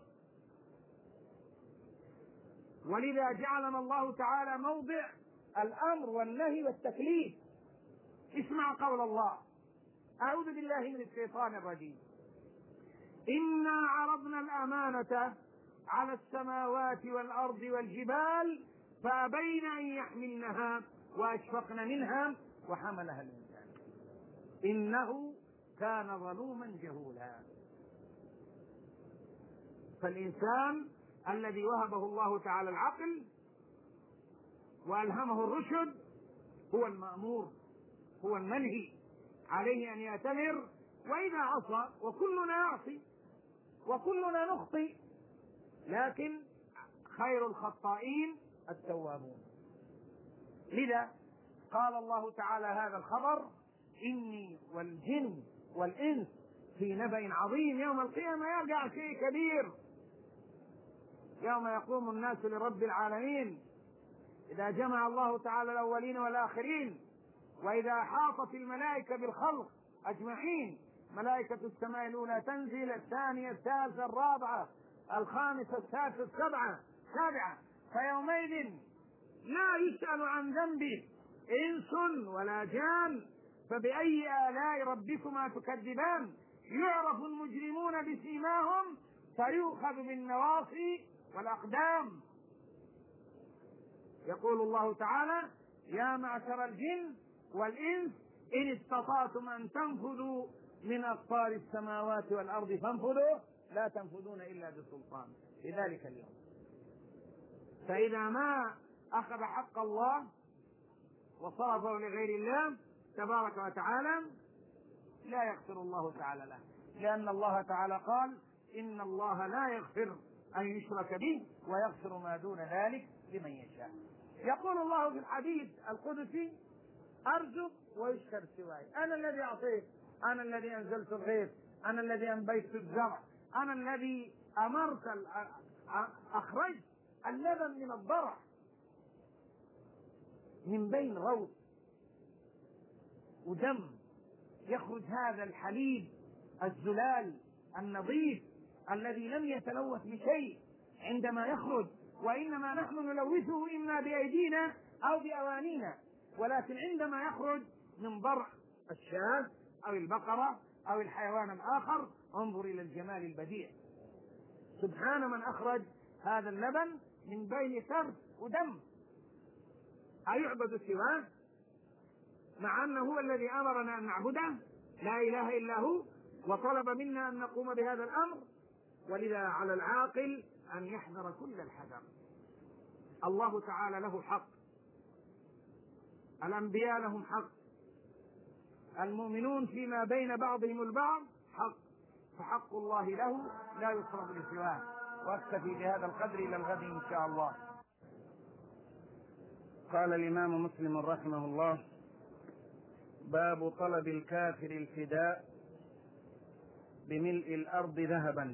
ولذا جعلنا الله تعالى موضع الأمر والنهي والتكليف. اسمع قول الله: أعوذ بالله من الشيطان الرجيم: إنا عرضنا الأمانة على السماوات والأرض والجبال فأبين أن يحملنها وأشفقن منها وحملها الإنسان إنه كان ظلوما جهولا. فالإنسان الذي وهبه الله تعالى العقل وألهمه الرشد هو المأمور، هو المنهي عليه أن يأتمر. وإذا عصى، وكلنا يعصي وكلنا نخطئ، لكن خير الخطائين التوابون. لذا قال الله تعالى هذا الخبر: إني والجن والإنس في نبأ عظيم. يوم القيامة يرجع شيء كبير، يوم يقوم الناس لرب العالمين، إذا جمع الله تعالى الأولين والآخرين، وإذا أحاطت الملائكة بالخلق أجمعين، ملائكة السماء الأولى تنزل، الثانية الثالثة الرابعة الخامسة السادسة السبعة السابعة، فيومئذ لا يسأل عن ذنبه إنس ولا جان، فبأي آلاء ربكما تكذبان؟ يعرف المجرمون بسيماهم فيؤخذ بالنواصي والأقدام. يقول الله تعالى: يا معشر الجن والإنس إن استطعتم أن تنفذوا من أقطار السماوات والأرض فانفذوا لا تنفذون إلا بسلطان في ذلك اليوم. فإذا ما أخذ حق الله وصرفه لغير الله تبارك وتعالى لا يغفر الله تعالى له، لأن الله تعالى قال إن الله لا يغفر أن يشرك به ويغفر ما دون ذلك لمن يشاء. يقول الله في الحديث القدسي أرزق ويشكر سواي، أنا الذي أعطيت، أنا الذي أنزلت الغيث، أنا الذي أنبيت الزرع، أنا الذي أمرت أخرجت اللبن من الضرع من بين روث ودم، يخرج هذا الحليب الزلال النظيف الذي لم يتلوث بشيء عندما يخرج، وإنما نحن نلوثه إما بأيدينا أو بأوانينا، ولكن عندما يخرج من ضرع الشاة أو البقرة أو الحيوان الآخر انظر إلى الجمال البديع. سبحان من أخرج هذا اللبن من بين كرب ودم، أيعبد سواه مع أنه هو الذي أمرنا أن نعبده، لا إله إلا هو، وطلب منا أن نقوم بهذا الأمر. ولذا على العاقل أن يحذر كل الحذر. الله تعالى له حق، الأنبياء لهم حق، المؤمنون فيما بين بعضهم البعض حق، فحق الله له لا يصرف لسواه. واكتفي بهذا القدر إلى الغد إن شاء الله. قال الإمام مسلم رحمه الله: باب طلب الكافر الفداء بملء الأرض ذهبا.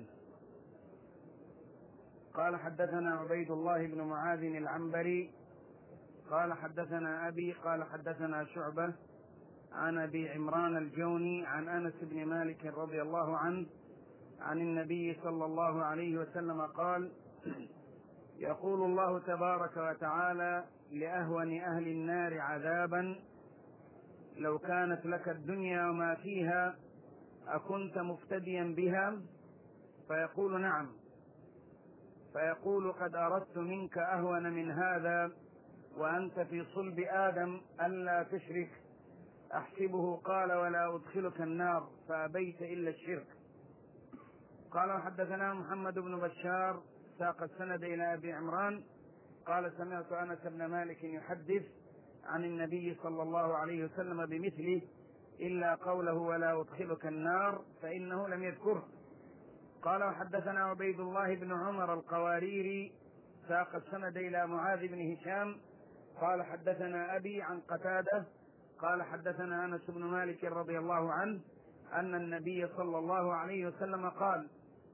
قال حدثنا عبيد الله بن معاذ العنبري قال حدثنا أبي قال حدثنا شعبة عن أبي عمران الجوني عن أنس بن مالك رضي الله عنه عن النبي صلى الله عليه وسلم قال: يقول الله تبارك وتعالى لأهون أهل النار عذابا: لو كانت لك الدنيا وما فيها أكنت مفتديا بها؟ فيقول: نعم. فيقول: قد أردت منك أهون من هذا وأنت في صلب آدم ألا تشرك. أحسبه قال: ولا أدخلك النار، فأبيت إلا الشرك. قال: حدثنا محمد بن بشار ساق السند إلى أبي عمران قال: سمعت أنس بن مالك يحدث عن النبي صلى الله عليه وسلم بمثله إلا قوله: ولا أدخلك النار، فإنه لم يذكره. قال: وحدثنا عبيد الله بن عمر القواريري ساق السند إلى معاذ بن هشام قال: حدثنا أبي عن قتادة قال: حدثنا أنس بن مالك رضي الله عنه أن النبي صلى الله عليه وسلم قال: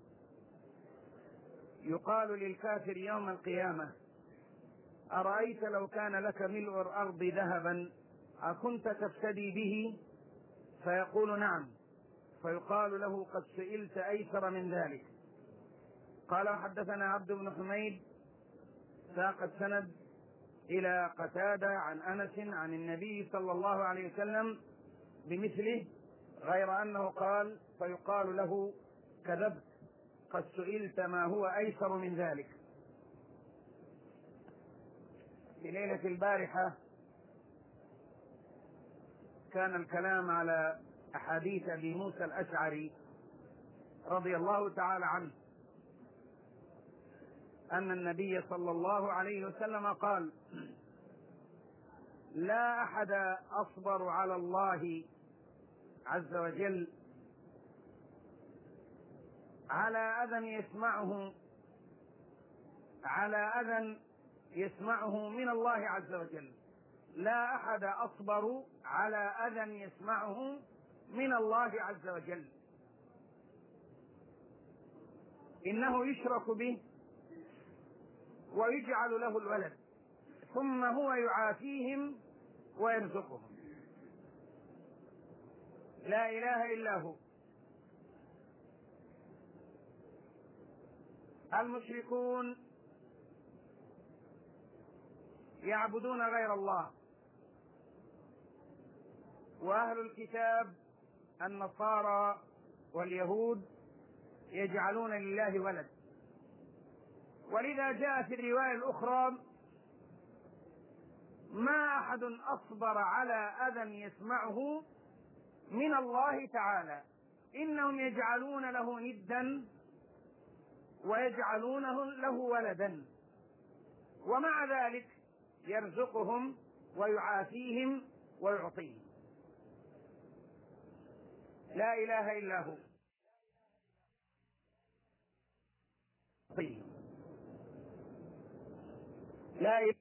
يقال للكافر يوم القيامة: أرأيت لو كان لك ملء الأرض ذهبا أكنت تفتدي به؟ فيقول: نعم. فيقال له: قد سئلت أيسر من ذلك. قال: حدثنا عبد بن حميد ساق السند إلى قتادة عن أنس عن النبي صلى الله عليه وسلم بمثله، غير أنه قال: فيقال له: كذبت، قد سئلت ما هو أيسر من ذلك. في ليلة البارحة كان الكلام على أحاديث أبي موسى الأشعري رضي الله تعالى عنه أن النبي صلى الله عليه وسلم قال: لا أحد أصبر على الله عز وجل على أذى يسمعه على أذى يسمعه من الله عز وجل. لا أحد أصبر على أذى يسمعه من الله عز وجل. إنه يشرك به ويجعل له الولد ثم هو يعافيهم ويرزقهم. لا إله إلا هو. المشركون يعبدون غير الله، وأهل الكتاب النصارى واليهود يجعلون لله ولد. ولذا جاء في الرواية الأخرى: ما أحد أصبر على أذى يسمعه من الله تعالى. إنهم يجعلون له ندا ويجعلونه له ولدا، ومع ذلك يرزقهم ويعافيهم ويعطيهم. لا إله إلا هو. لا إله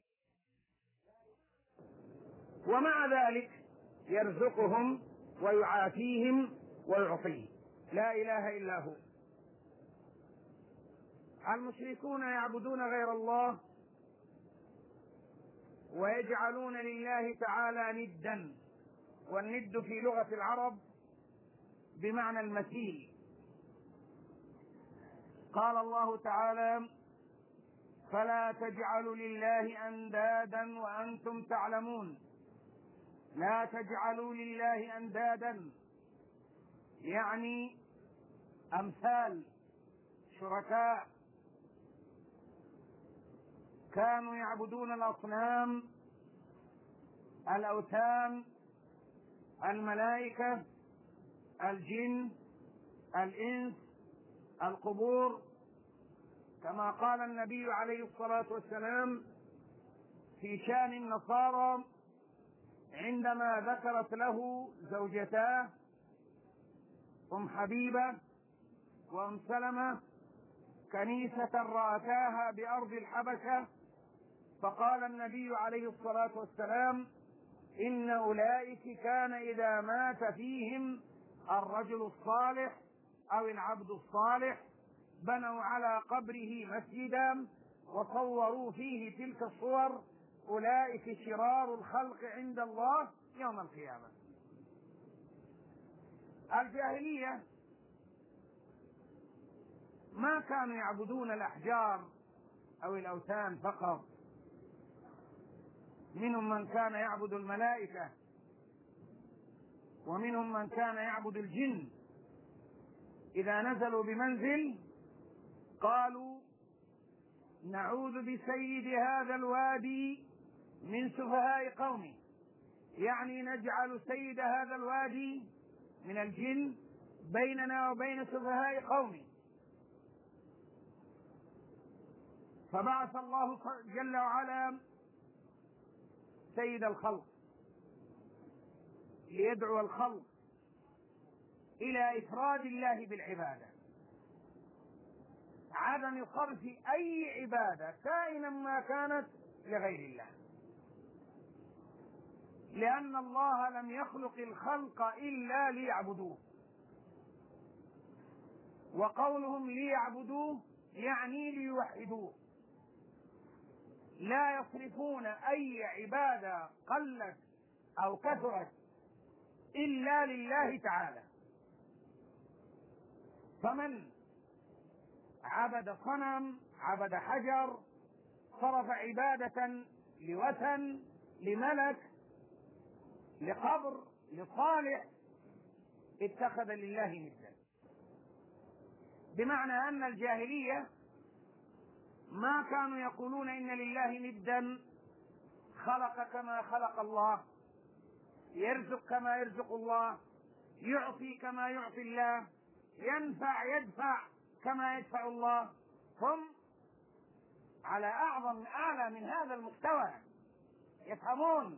ومع ذلك يرزقهم ويعافيهم ويعطيهم. لا إله إلا هو. المشركون يعبدون غير الله ويجعلون لله تعالى ندا، والند في لغة العرب بمعنى المثيل. قال الله تعالى: فلا تجعلوا لله أندادا وأنتم تعلمون. لا تجعلوا لله أندادا يعني أمثال، شركاء. كانوا يعبدون الأصنام، الأوثان، الملائكة، الجن، الإنس، القبور، كما قال النبي عليه الصلاة والسلام في شأن النصارى عندما ذكرت له زوجتاه أم حبيبة وأم سلمة كنيسة رأتاها بأرض الحبشة، فقال النبي عليه الصلاة والسلام: إن أولئك كان إذا مات فيهم الرجل الصالح أو العبد الصالح بنوا على قبره مسجدا وصوروا فيه تلك الصور، أولئك شرار الخلق عند الله يوم القيامة. الجاهلية ما كانوا يعبدون الأحجار أو الأوثان فقط، منهم من كان يعبد الملائكة، ومنهم من كان يعبد الجن. إذا نزلوا بمنزل قالوا: نعوذ بسيد هذا الوادي من سفهاء قومه، يعني نجعل سيد هذا الوادي من الجن بيننا وبين سفهاء قومه. فبعث الله جل وعلا سيد الخلق ليدعو الخلق إلى إفراد الله بالعبادة، عدم صرف أي عبادة كائنا ما كانت لغير الله، لأن الله لم يخلق الخلق إلا ليعبدوه، وقولهم ليعبدوه يعني ليوحدوه. لا يصرفون أي عبادة قلت أو كثرت إلا لله تعالى. فمن عبد صنم، عبد حجر، صرف عبادة لوثن، لملك، لقبر، لصالح، اتخذ لله ندا. بمعنى أن الجاهلية ما كانوا يقولون إن لله ندا خلق كما خلق الله، يرزق كما يرزق الله، يعطي كما يعطي الله، ينفع يدفع كما يدفع الله. هم على أعظم أعلى من هذا المستوى، يفهمون.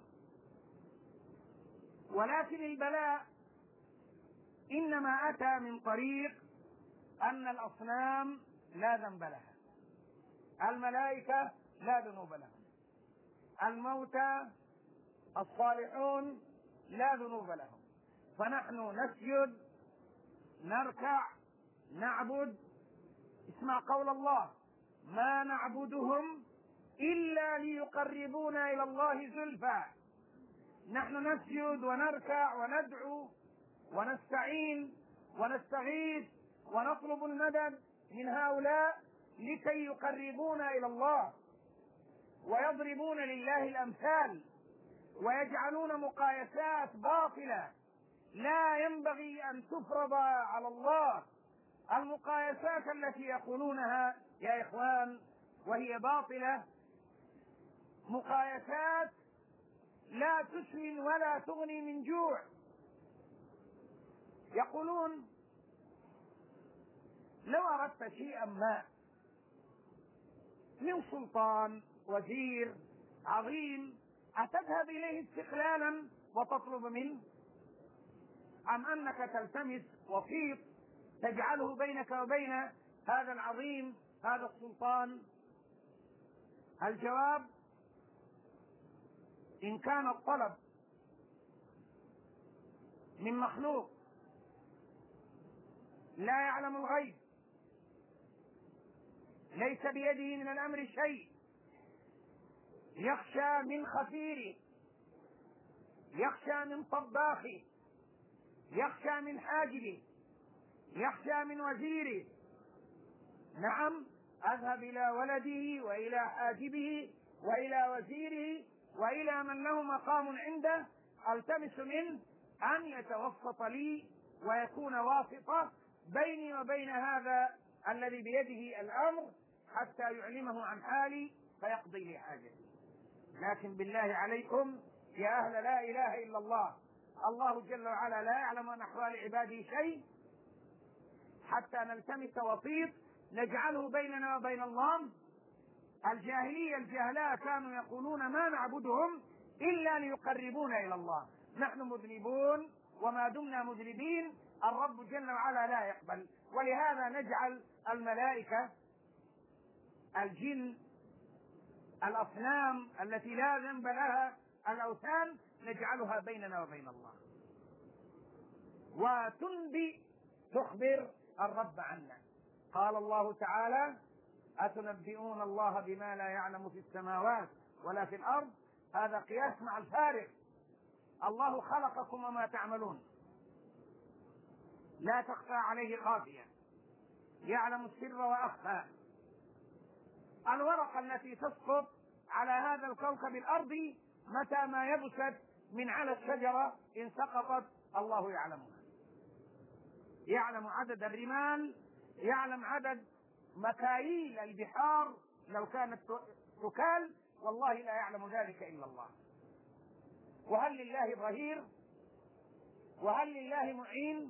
ولكن البلاء إنما أتى من طريق أن الأصنام لا ذنب لها، الملائكة لا ذنوب لهم، الموتى الصالحون لا ذنوب لهم، فنحن نسجد، نركع، نعبد. اسمع قول الله: ما نعبدهم إلا ليقربونا إلى الله زلفى. نحن نسجد ونركع وندعو ونستعين ونستغيث ونطلب المدد من هؤلاء لكي يقربونا إلى الله، ويضربون لله الأمثال ويجعلون مقايسات باطلة لا ينبغي أن تفرض على الله. المقايسات التي يقولونها يا إخوان وهي باطلة، مقايسات لا تسمن ولا تغني من جوع. يقولون لو أردت شيئا ما من سلطان وزير عظيم أتذهب إليه استقلالا وتطلب منه، أم أنك تلتمس وسيط تجعله بينك وبين هذا العظيم هذا السلطان؟ الجواب: إن كان الطلب من مخلوق لا يعلم الغيب، ليس بيده من الأمر شيء، يخشى من خفيره، يخشى من طباخه، يخشى من حاجبه، يخشى من وزيره، نعم أذهب إلى ولده وإلى حاجبه وإلى وزيره وإلى من له مقام عنده، ألتمس منه أن يتوسط لي ويكون واسطة بيني وبين هذا الذي بيده الأمر حتى يعلمه عن حالي فيقضي لي حاجتي. لكن بالله عليكم يا أهل لا إله إلا الله، الله جل وعلا لا يعلم عن أحوال عباده شيء حتى نلتمس وسيط نجعله بيننا وبين الله؟ الجاهلية الجهلاء كانوا يقولون ما نعبدهم إلا ليقربونا إلى الله، نحن مذنبون وما دمنا مذنبين الرب جل وعلا لا يقبل، ولهذا نجعل الملائكة، الجن، الأصنام التي لا ذنب لها، الأوثان، نجعلها بيننا وبين الله. وتنبي تخبر الرب عنا. قال الله تعالى: أتنبئون الله بما لا يعلم في السماوات ولا في الأرض. هذا قياس مع الفارق. الله خلقكم وما تعملون، لا تخفى عليه خافية، يعلم السر وأخفى. الورقة التي تسقط على هذا الكوكب الأرضي متى ما يبست من على الشجرة إن سقطت الله يعلمها، يعلم عدد الرمال، يعلم عدد مكاييل البحار لو كانت تكال، والله لا يعلم ذلك إلا الله. وهل لله ظهير؟ وهل لله معين؟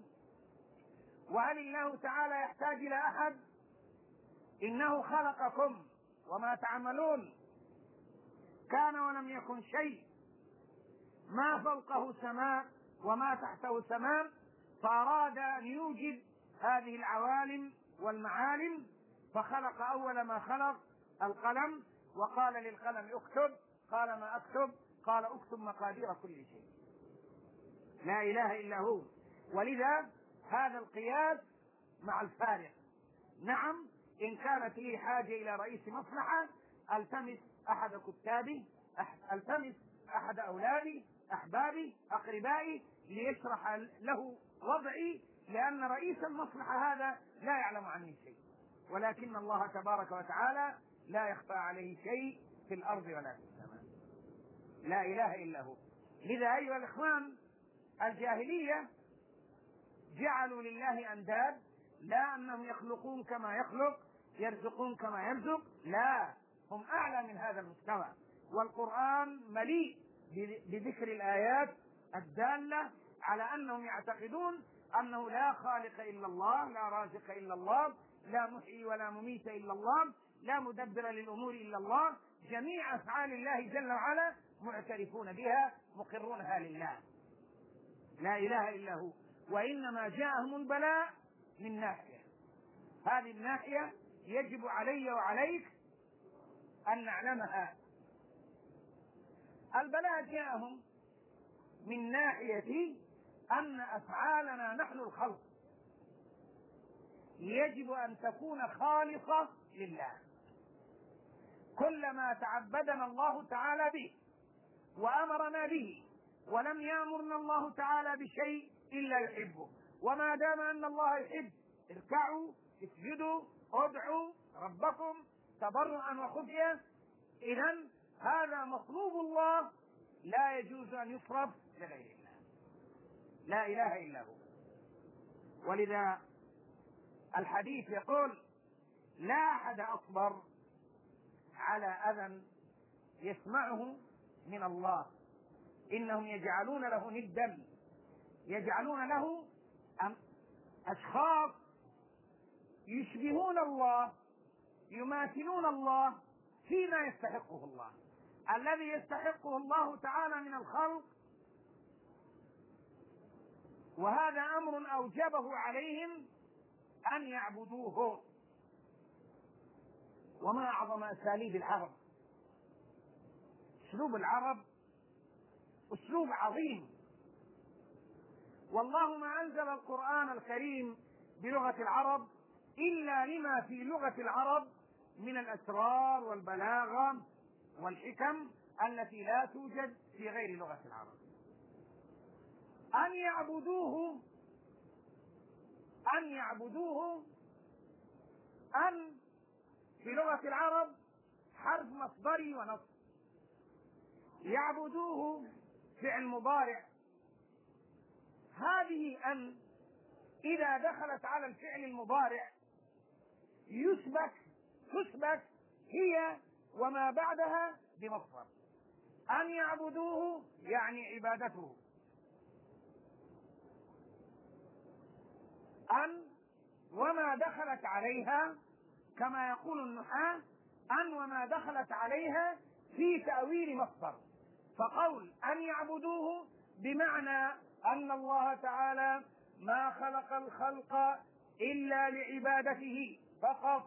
وهل الله تعالى يحتاج إلى أحد؟ إنه خلقكم وما تعملون، كان ولم يكن شيء، ما فوقه سماء وما تحته سماء، فأراد أن يوجد هذه العوالم والمعالم، فخلق أول ما خلق القلم، وقال للقلم اكتب، قال ما اكتب؟ قال اكتب مقادير كل شيء. لا إله إلا هو. ولذا هذا القياس مع الفارق. نعم إن كانت لي حاجة إلى رئيس مصلحة التمس أحد كتابي، التمس أحد أولادي، أحبابي، أقربائي ليشرح له وضعي، لأن رئيس المصلحة هذا لا يعلم عني شيء، ولكن الله تبارك وتعالى لا يخفى عليه شيء في الأرض ولا في السماء. لا إله إلا هو. لذا أيها الإخوان، الجاهلية جعلوا لله أنداد، لا أنهم يخلقون كما يخلق، يرزقون كما يرزق، لا، هم أعلى من هذا المستوى. والقرآن مليء بذكر الآيات الدالة على أنهم يعتقدون أنه لا خالق إلا الله، لا رازق إلا الله، لا محيي ولا مميت إلا الله، لا مدبر للأمور إلا الله. جميع أفعال الله جل وعلا معترفون بها، مقرونها لله، لا إله إلا هو. وإنما جاءهم البلاء من ناحية، هذه الناحية يجب علي وعليك أن نعلمها. البلاء جاءهم من ناحية أن أفعالنا نحن الخلق يجب أن تكون خالصة لله. كلما تعبدنا الله تعالى به وأمرنا به، ولم يأمرنا الله تعالى بشيء إلا يحبه، وما دام أن الله يحب اركعوا، اسجدوا، ادعوا ربكم تضرعا وخفيا، إذن هذا مطلوب الله، لا يجوز أن يصرف لغير الله. لا إله إلا هو. ولذا الحديث يقول: لا أحد أصبر على أذى يسمعه من الله إنهم يجعلون له ندا، يجعلون له أشخاص يشبهون الله، يماثلون الله فيما يستحقه الله. الذي يستحقه الله تعالى من الخلق، وهذا أمر أوجبه عليهم أن يعبدوه. وما أعظم أساليب العرب، أسلوب العرب أسلوب عظيم، والله ما أنزل القرآن الكريم بلغة العرب إلا لما في لغة العرب من الأسرار والبلاغة والحكم التي لا توجد في غير لغة العرب. أن يعبدوه أن يعبدوه أن في لغة العرب حرف مصدري ونصب. يعبدوه فعل مضارع، هذه أن إذا دخلت على الفعل المضارع يسبك تسبك هي وما بعدها بمصدر. أن يعبدوه يعني عبادته. أن وما دخلت عليها كما يقول النحاة، أن وما دخلت عليها في تأويل مصدر. فقول أن يعبدوه بمعنى أن الله تعالى ما خلق الخلق إلا لعبادته فقط،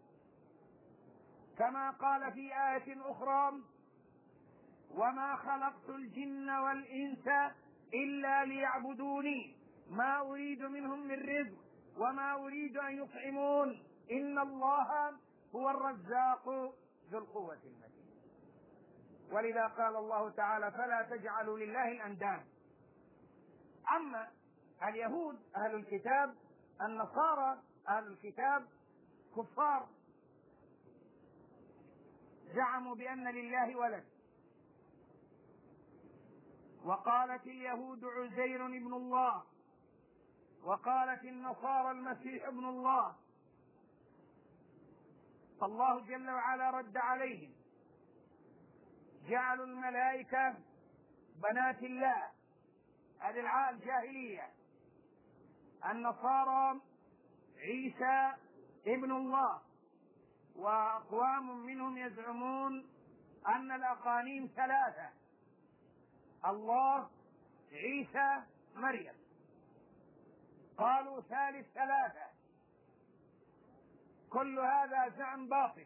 كما قال في آية أخرى: وما خلقت الجن والإنس إلا ليعبدوني ما أريد منهم من رزق وما أريد أن يطعمون إن الله هو الرزاق ذو القوة المتين. ولذا قال الله تعالى: فلا تجعلوا لله الأنداد. أما اليهود أهل الكتاب، النصارى أهل الكتاب كفار، زعموا بأن لله ولد. وقالت اليهود عزير ابن الله، وقالت النصارى المسيح ابن الله. فالله جل وعلا رد عليهم: جعلوا الملائكة بنات الله، هذه الجاهلية. النصارى عيسى ابن الله، وأقوام منهم يزعمون أن الأقانيم ثلاثة: الله، عيسى، مريم. قالوا ثالث ثلاثة. كل هذا زعم باطل.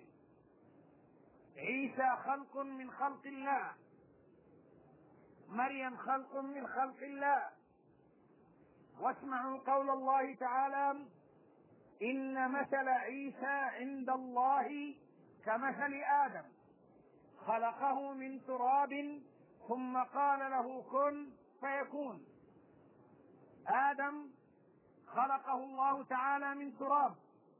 عيسى خلق من خلق الله، مريم خلق من خلق الله. واسمعوا قول الله تعالى: إن مثل عيسى عند الله كمثل آدم خلقه من تراب ثم قال له كن فيكون. آدم خلقه الله تعالى من تراب،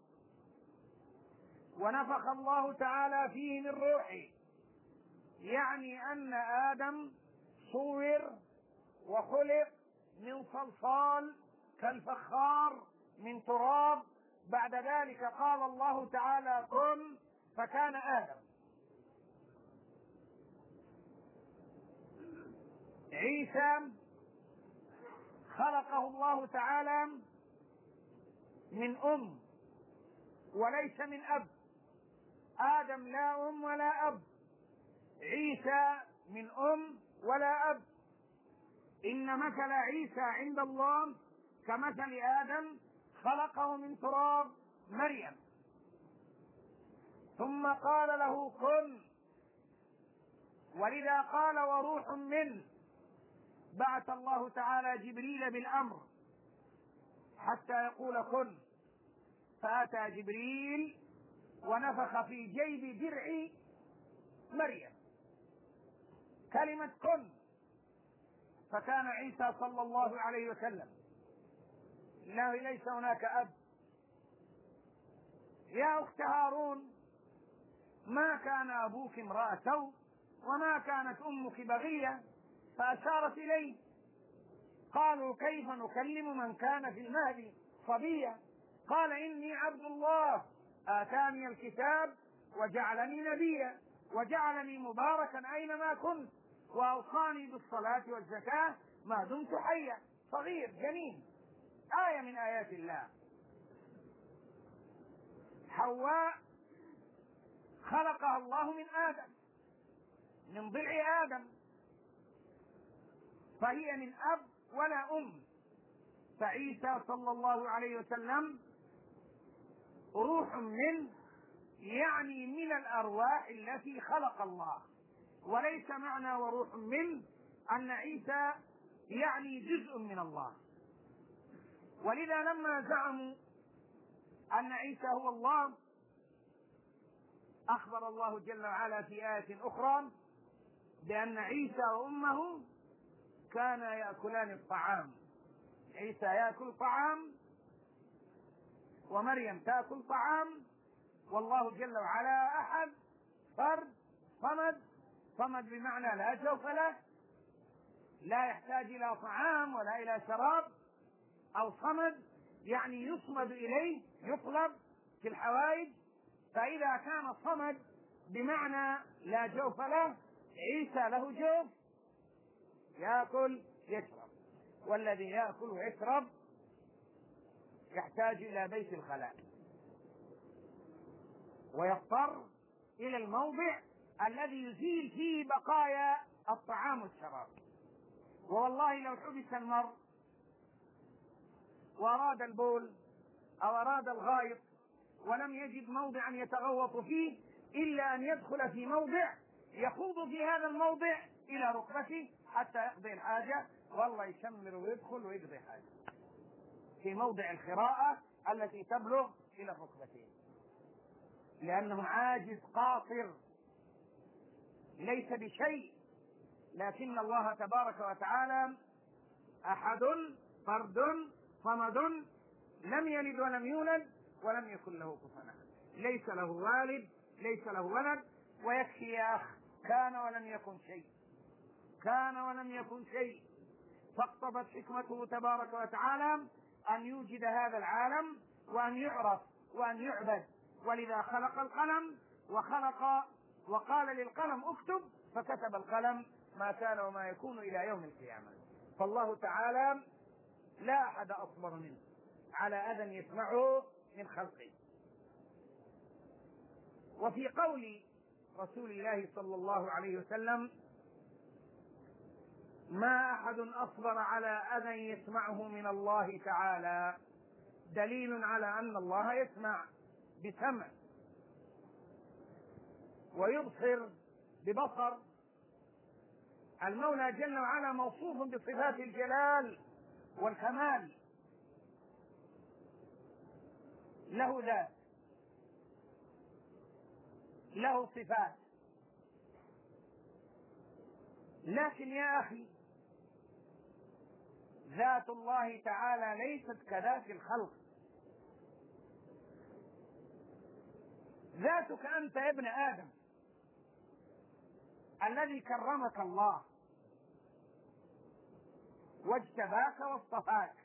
ونفخ الله تعالى فيه من روحه، يعني أن آدم صور وخلق من صلصال كالفخار من تراب. بعد ذلك قال الله تعالى كن فكان آدم. عيسى خلقه الله تعالى من أم وليس من أب. آدم لا أم ولا أب، عيسى من أم ولا أب. إن مثل عيسى عند الله كمثل آدم خلقه من تراب مريم ثم قال له كن. ولذا قال وروح منه. بعث الله تعالى جبريل بالأمر حتى يقول كن، فأتى جبريل ونفخ في جيب درع مريم كلمة كن، فكان عيسى صلى الله عليه وسلم. لا، ليس هناك أب. يا أخت هارون، ما كان أبوك امرأ سوء وما كانت أمك بغية، فأشارت إليه. قالوا كيف نكلم من كان في المهد صبيا؟ قال إني عبد الله آتاني الكتاب وجعلني نبيا وجعلني مباركا أينما كنت وأوصاني بالصلاة والزكاة ما دمت حيا. صغير جنين، آية من آيات الله. حواء خلقها الله من آدم، من ضلع آدم، فهي من أب ولا أم. فعيسى صلى الله عليه وسلم روح منه، يعني من الأرواح التي خلق الله، وليس معنى وروح منه أن عيسى يعني جزء من الله. ولذا لما زعموا أن عيسى هو الله، أخبر الله جل وعلا في آية أخرى بأن عيسى وأمه كانا يأكلان الطعام. عيسى يأكل طعام ومريم تأكل طعام، والله جل وعلا أحد فرد صمد. صمد بمعنى لا جوف له، لا يحتاج إلى طعام ولا إلى شراب. أو صمد يعني يصمد إليه، يطلب في الحوائج. فإذا كان صمد بمعنى لا جوف له، عيسى له جوف، يأكل يشرب، والذي يأكل ويشرب يحتاج إلى بيت الخلاء ويضطر إلى الموضع الذي يزيل فيه بقايا الطعام والشراب. والله لو حبس المرء وأراد البول أو أراد الغائط ولم يجد موضعا يتغوط فيه إلا أن يدخل في موضع يخوض في هذا الموضع إلى ركبته حتى يقضي الحاجة، والله يشمر ويدخل ويقضي حاجة في موضع الخراءة التي تبلغ إلى الركبتين، لأنه عاجز قاصر ليس بشيء. لكن الله تبارك وتعالى أحد فرد صمد، لم يلد ولم يولد ولم يكن له كفوا أحد، ليس له والد ليس له ولد. ويكفي يا أخ، كان ولم يكن شيء، كان ولم يكن شيء، فاقتضت حكمته تبارك وتعالى أن يوجد هذا العالم وأن يعرف وأن يعبد. ولذا خلق القلم وخلق وقال للقلم اكتب، فكتب القلم ما كان وما يكون إلى يوم القيامة. فالله تعالى لا أحد أصبر منه على أذى يسمعه من خلقه. وفي قول رسول الله صلى الله عليه وسلم: ما أحد أصبر على أذى يسمعه من الله تعالى، دليل على أن الله يسمع بسمع ويبصر ببصر. المولى جل وعلا موصوف بصفات الجلال والكمال، له ذات، له صفات. لكن يا أخي، ذات الله تعالى ليست كذات الخلق. ذاتك أنت يا ابن آدم الذي كرمك الله واجتباك واصطفاك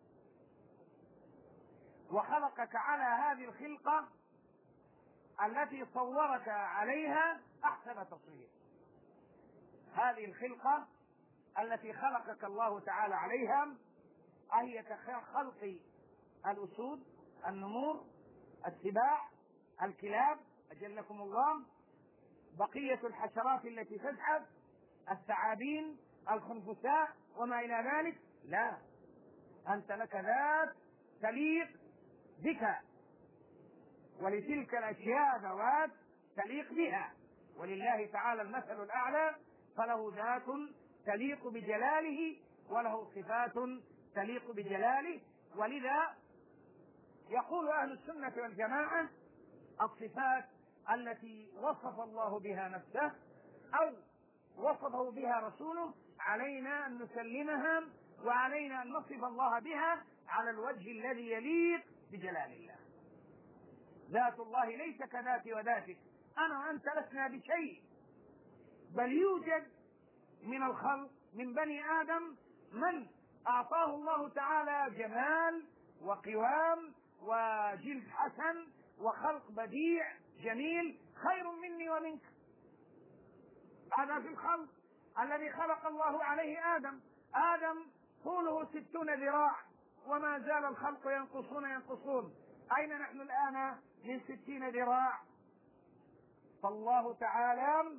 وخلقك على هذه الخلقة التي صورك عليها أحسن تصوير. هذه الخلقة التي خلقك الله تعالى عليها أهي كخلق الأسود، النمور، السباع، الكلاب أجلكم الله، بقية الحشرات التي تزحف، الثعابين، الخنفساء وما إلى ذلك. لا، أنت لك ذات تليق بك، ولتلك الأشياء ذوات تليق بها، ولله تعالى المثل الأعلى، فله ذات تليق بجلاله وله صفات تليق بجلاله. ولذا يقول أهل السنة والجماعة: الصفات التي وصف الله بها نفسه أو وصفه بها رسوله علينا أن نسلمها، وعلينا أن نصف الله بها على الوجه الذي يليق بجلال الله. ذات الله ليس كذاتي وذاتك، أنا وأنت لسنا بشيء، بل يوجد من الخلق من بني آدم من أعطاه الله تعالى جمال وقوام وجلد حسن وخلق بديع جميل خير مني ومنك. هذا في الخلق. الذي خلق الله عليه آدم. آدم طوله ستون ذراع وما زال الخلق ينقصون ينقصون. أين نحن الآن من ستين ذراع؟ فالله تعالى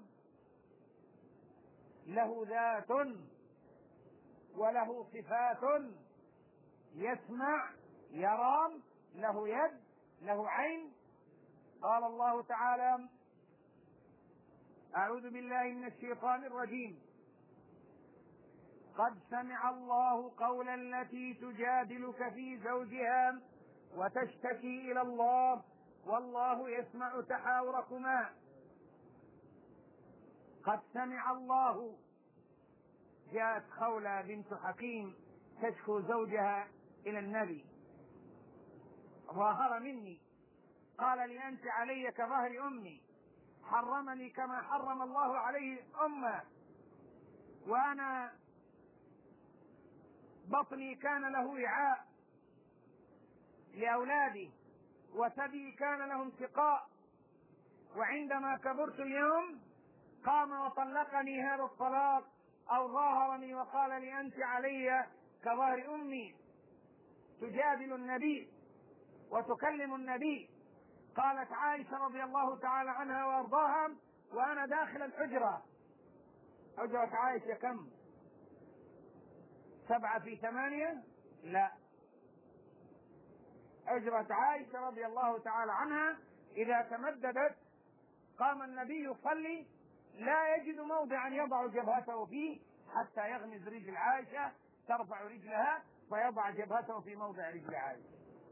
له ذات وله صفات، يسمع، يرى، له يد، له عين. قال الله تعالى: أعوذ بالله من الشيطان الرجيم: قد سمع الله قول التي تجادلك في زوجها وتشتكي إلى الله والله يسمع تحاوركما. قد سمع الله. جاءت خولة بنت حكيم تشكو زوجها إلى النبي: ظاهر مني، قال لي: أنت علي كظهر أمي، حرمني كما حرم الله عليه أمه، وأنا بطني كان له وعاء لأولادي وثدي كان له انتقاء، وعندما كبرت اليوم قام وطلقني هذا الطلاق أو ظاهرني وقال لي: أنت علي كظهر أمي. تجادل النبي وتكلم النبي. قالت عائشة رضي الله تعالى عنها وارضاها وأنا داخل الحجرة. حجرة عائشة كم؟ سبعة في ثمانية؟ لا، حجرة عائشة رضي الله تعالى عنها إذا تمددت قام النبي يصلي لا يجد موضعا يضع جبهته فيه حتى يغمز رجل عائشة، ترفع رجلها فيضع جبهته في موضع رجل عائشة.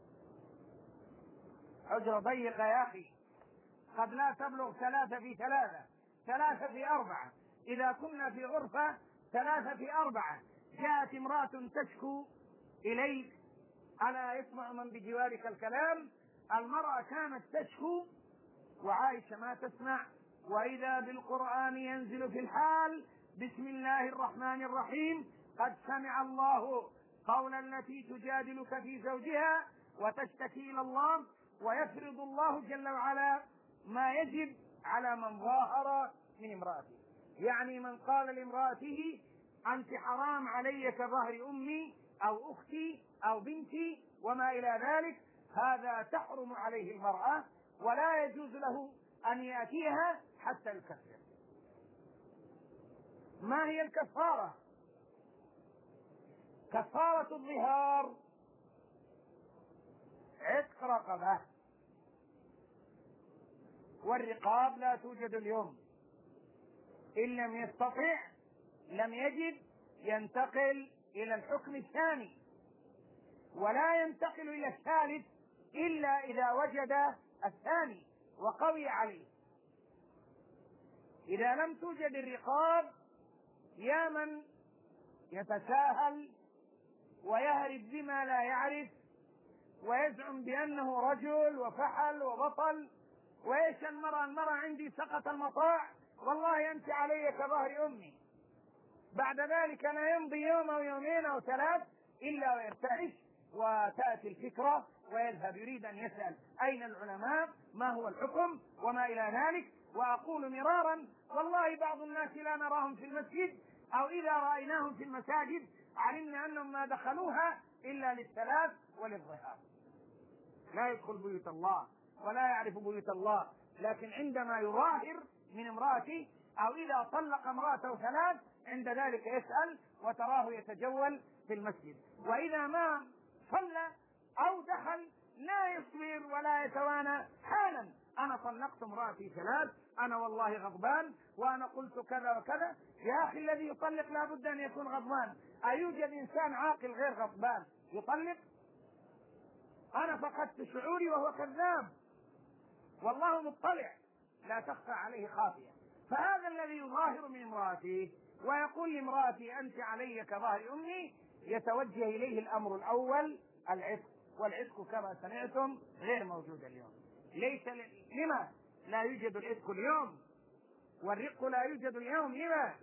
حجرة ضيقة يا أخي، قد لا تبلغ ثلاثة في ثلاثة، ثلاثة في أربعة. إذا كنا في غرفة ثلاثة في أربعة، جاءت امرأة تشكو إليك ألا يسمع من بجوارك الكلام. المرأة كانت تشكو وعائشة ما تسمع، وإذا بالقرآن ينزل في الحال: بسم الله الرحمن الرحيم: قد سمع الله قول التي تجادلك في زوجها وتشتكي إلى الله، ويفرض الله جل وعلا ما يجب على من ظاهر من امرأته. يعني من قال لامرأته: أنت حرام علي كظهر أمي أو أختي أو بنتي وما إلى ذلك، هذا تحرم عليه المرأة ولا يجوز له أن يأتيها حتى يكفر. ما هي الكفارة؟ كفارة الظهار عتق رقبة، والرقاب لا توجد اليوم. إن لم يستطع لم يجد ينتقل إلى الحكم الثاني، ولا ينتقل إلى الثالث إلا إذا وجد الثاني وقوي عليه. إذا لم توجد الرقاب، يا من يتساهل ويهرب بما لا يعرف ويزعم بأنه رجل وفحل وبطل، وإيش المرأة؟ المرأة عندي سقط المطاع، والله أنت علي كظهر أمي. بعد ذلك لا يمضي يوم أو يومين أو ثلاث إلا ويرتعش وتأتي الفكرة ويذهب يريد أن يسأل أين العلماء، ما هو الحكم وما إلى ذلك. وأقول مرارا: والله بعض الناس لا نراهم في المسجد، أو إذا رأيناهم في المساجد علمنا أنهم ما دخلوها إلا للثلاث وللظهار. لا يدخل بيوت الله ولا يعرف بيوت الله، لكن عندما يظاهر من امرأته أو إذا طلق امرأته ثلاث عند ذلك يسأل وتراه يتجول في المسجد. وإذا ما صلى أو دخل لا يصبر ولا يتوانى حالا: أنا طلقت امرأتي ثلاث، أنا والله غضبان وأنا قلت كذا وكذا. يا أخي الذي يطلق لا بد أن يكون غضبان. أيوجد إنسان عاقل غير غضبان يطلق؟ أنا فقدت شعوري وهو كذاب، والله مطلع لا تخفى عليه خافية. فهذا الذي يظاهر من امرأته ويقول لامرأتي أنت علي كظهر أمي، يتوجه إليه الأمر الأول العتق، والعتق كما سمعتم غير موجود اليوم. ليس ل... لما لا يوجد العتق اليوم والرق لا يوجد اليوم؟ لما؟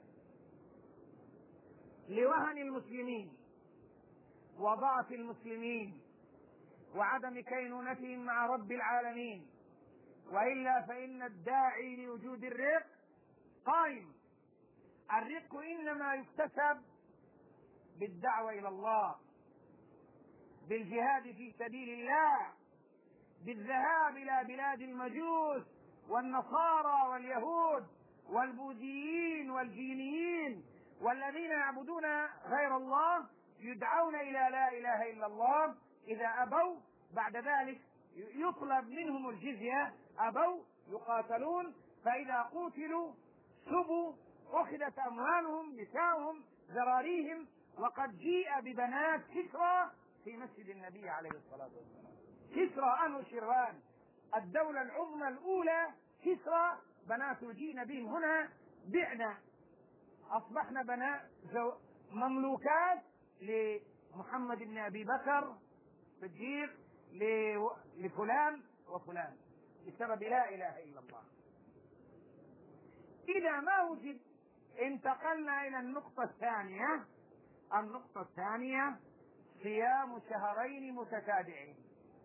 لوهن المسلمين وضعف المسلمين وعدم كينونتهم مع رب العالمين، وإلا فإن الداعي لوجود الرق قائم. الرق إنما يكتسب بالدعوة إلى الله، بالجهاد في سبيل الله، بالذهاب إلى بلاد المجوس والنصارى واليهود والبوذيين والجينيين والذين يعبدون غير الله، يدعون إلى لا إله إلا الله. إذا أبوا بعد ذلك يطلب منهم الجزية، أبوا يقاتلون، فإذا قتلوا سبوا، أخذت أموالهم، نساؤهم، ذراريهم. وقد جيء ببنات كسرى في مسجد النبي عليه الصلاة والسلام. كسرى أنو شروان الدولة العظمى الأولى، كسرى بنات جينا بهم هنا، بعنا، أصبحنا بنات مملوكات لمحمد بن أبي بكر الصديق، لفلان وفلان، بسبب لا إله إلا الله. إذا ما وجد، انتقلنا إلى النقطة الثانية. النقطة الثانية صيام شهرين متتابعين.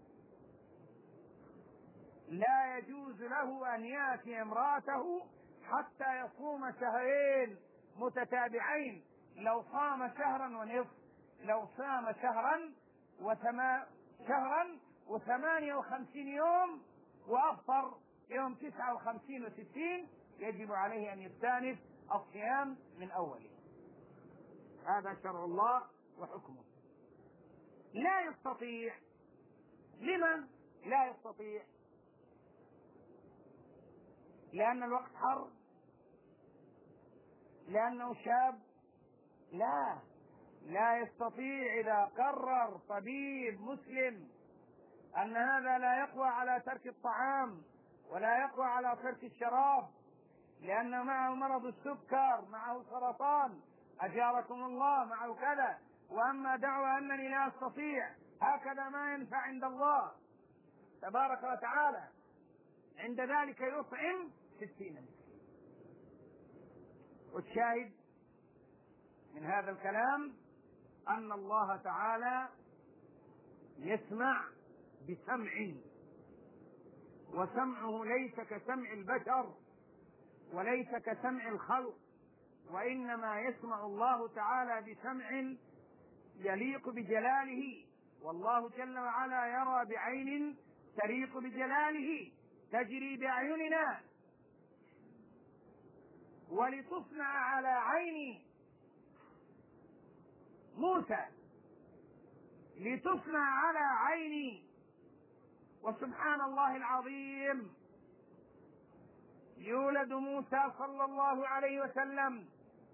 لا يجوز له أن يأتي امرأته حتى يصوم شهرين متتابعين. لو صام شهرا ونصف، لو صام شهرا وثما شهرا وثمانية وخمسين يوم وأفطر يوم تسعة وخمسين وستين، يجب عليه أن يستأنف الصيام من أوله. هذا شرع الله وحكمه. لا يستطيع. لمن لا يستطيع؟ لأن الوقت حر؟ لأنه شاب؟ لا، لا يستطيع. إذا قرر طبيب مسلم أن هذا لا يقوى على ترك الطعام ولا يقوى على ترك الشراب، لأن معه مرض السكر، معه سرطان، أجاركم الله، معه كذا، وأما دعوى أنني لا أستطيع، هكذا ما ينفع عند الله تبارك وتعالى. عند ذلك يطعم ستين مسكين. والشاهد من هذا الكلام أن الله تعالى يسمع بسمع، وسمعه ليس كسمع البشر وليس كسمع الخلق، وإنما يسمع الله تعالى بسمع يليق بجلاله. والله جل وعلا يرى بعين تليق بجلاله، تجري بأعيننا. ولتصنع على عين موسى، لتصنع على عيني. وسبحان الله العظيم، يولد موسى صلى الله عليه وسلم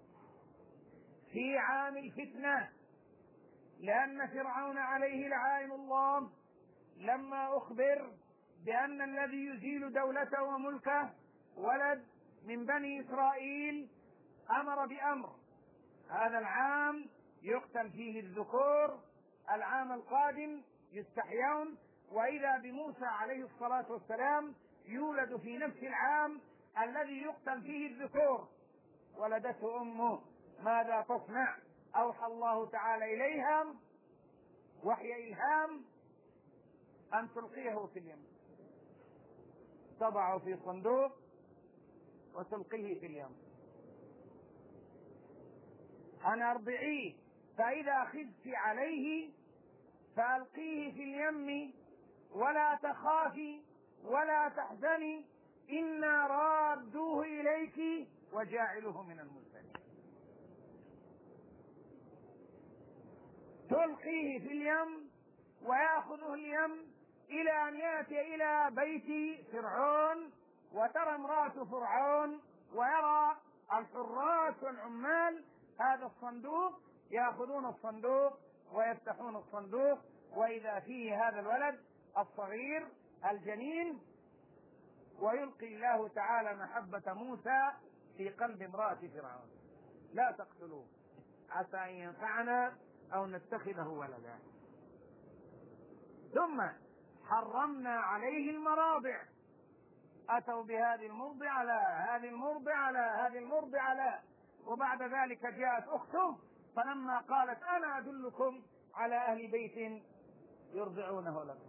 في عام الفتنة، لأن فرعون عليه لعائن الله لما أخبر بأن الذي يزيل دولته وملكه ولد من بني إسرائيل أمر بأمر: هذا العام يقتل فيه الذكور، العام القادم يستحيون. وإذا بموسى عليه الصلاة والسلام يولد في نفس العام الذي يقتل فيه الذكور. ولدته أمه، ماذا تصنع؟ أوحى الله تعالى إليها وحي إلهام أن تلقيه في اليم، تضعه في صندوق وتلقيه في اليم. أنا أرضعيه، فإذا خفت عليه فألقيه في اليم ولا تخافي ولا تحزني، إنا رادوه إليك وجاعله من المرسلين. تلقيه في اليم ويأخذه اليم إلى أن يأتي إلى بيت فرعون، وترى امرأة فرعون ويرى الحراس والعمال هذا الصندوق، يأخذون الصندوق ويفتحون الصندوق، وإذا فيه هذا الولد الصغير الجنين، ويلقي الله تعالى محبة موسى في قلب امرأة فرعون: لا تقتلوه عسى أن ينفعنا أو نتخذه ولدا. ثم حرمنا عليه المراضع، أتوا بهذه المرضعة لا، هذه المرضعة لا، هذه المرضعة لا. وبعد ذلك جاءت أخته، فلما قالت أنا أدلكم على أهل بيت يرضعونه لكم،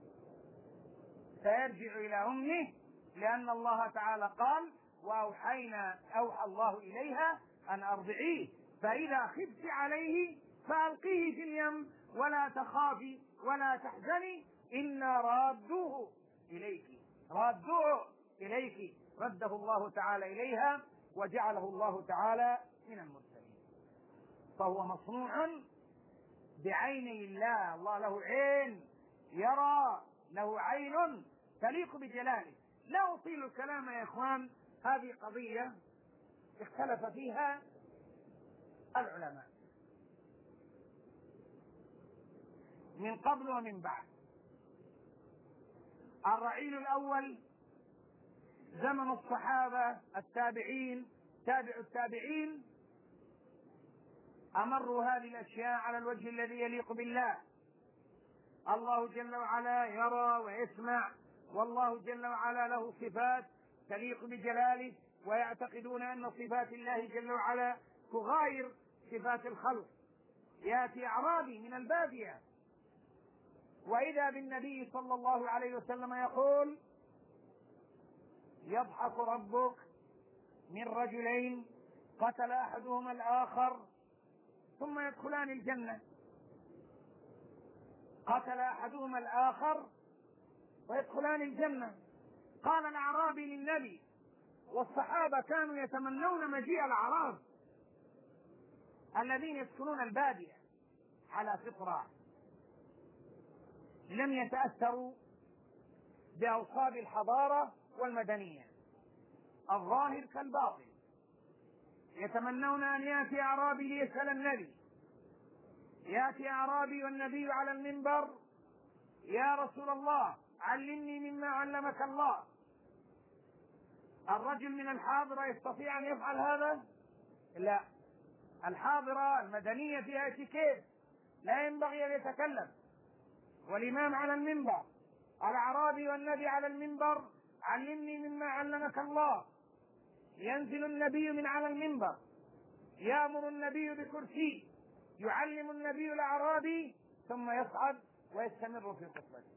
سيرجع إلى أمه، لأن الله تعالى قال: وأوحينا أوحى الله إليها أن أرضعيه، فإذا خفت عليه فألقيه في اليم ولا تخافي ولا تحزني إنا رادوه إليك، رادوه إليك. رده الله تعالى إليها وجعله الله تعالى من المرسلين. فهو مصنوع بعين الله، الله له عين يرى، له عين تليق بجلاله. لا أطيل الكلام يا إخوان، هذه قضية اختلف فيها العلماء من قبل ومن بعد. الرعيل الأول زمن الصحابة التابعين تابع التابعين، أمروا هذه الأشياء على الوجه الذي يليق بالله. الله جل وعلا يرى ويسمع، والله جل وعلا له صفات تليق بجلاله، ويعتقدون أن صفات الله جل وعلا تغاير صفات الخلق. يأتي أعرابي من البادية وإذا بالنبي صلى الله عليه وسلم يقول: يضحك ربك من رجلين قتل أحدهما الآخر ثم يدخلان الجنة، قتل أحدهما الآخر ويدخلان الجنة. قال الأعرابي للنبي، والصحابة كانوا يتمنون مجيء الأعراب الذين يسكنون البادية على فطرة، لم يتأثروا بأوصاب الحضارة والمدنية، الظاهر كالباطن، يتمنون أن يأتي أعرابي ليسأل النبي. يأتي أعرابي والنبي على المنبر: يا رسول الله علمني مما علمك الله. الرجل من الحاضرة يستطيع أن يفعل هذا؟ لا، الحاضرة المدنية فيها اتيكيت، لا ينبغي أن يتكلم. والإمام على المنبر، الأعرابي والنبي على المنبر: علمني مما علمك الله. ينزل النبي من على المنبر، يأمر النبي بكرسي، يعلم النبي الأعرابي، ثم يصعد ويستمر في خطبته.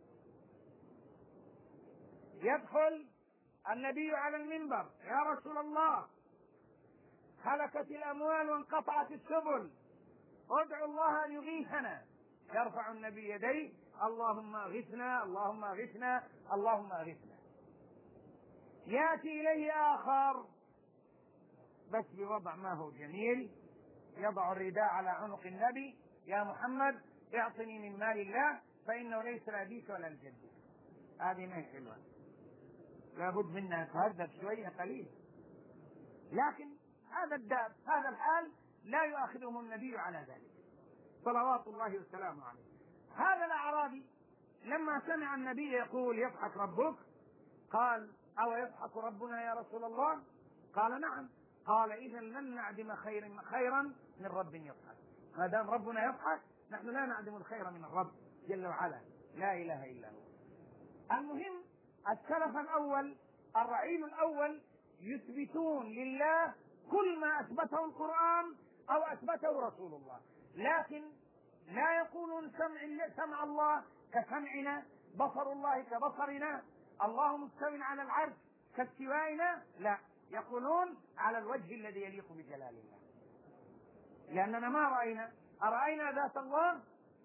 يدخل النبي على المنبر: يا رسول الله هلكت الأموال وانقطعت السبل، ادعو الله أن يغيثنا. يرفع النبي يديه: اللهم اغثنا اللهم اغثنا اللهم اغثنا. يأتي إليه آخر بس بوضع ما هو جميل، يضع الرداء على عنق النبي: يا محمد اعطني من مال الله فإنه ليس لأبيك ولا لجدك. هذه ما هي حلوة، لابد منها تهذب شوية قليل. لكن هذا الداب، هذا الحال لا يؤاخذهم النبي على ذلك صلوات الله وسلامه عليه. هذا الأعرابي لما سمع النبي يقول: يضحك ربك، قال: أو يضحك ربنا يا رسول الله؟ قال: نعم. قال: إذا لن نعدم خير خيرا من رب يضحك. ما دام ربنا يضحك نحن لا نعدم الخير من الرب جل وعلا، لا إله إلا هو. المهم السلف الأول الرعيل الأول يثبتون لله كل ما أثبته القرآن أو أثبته رسول الله، لكن لا يقولون سمع, سمع الله كسمعنا، بصر الله كبصرنا، الله مستوٍ على العرش كاستوائنا، لا، يقولون على الوجه الذي يليق بجلال الله، لأننا ما رأينا أرأينا ذات الله.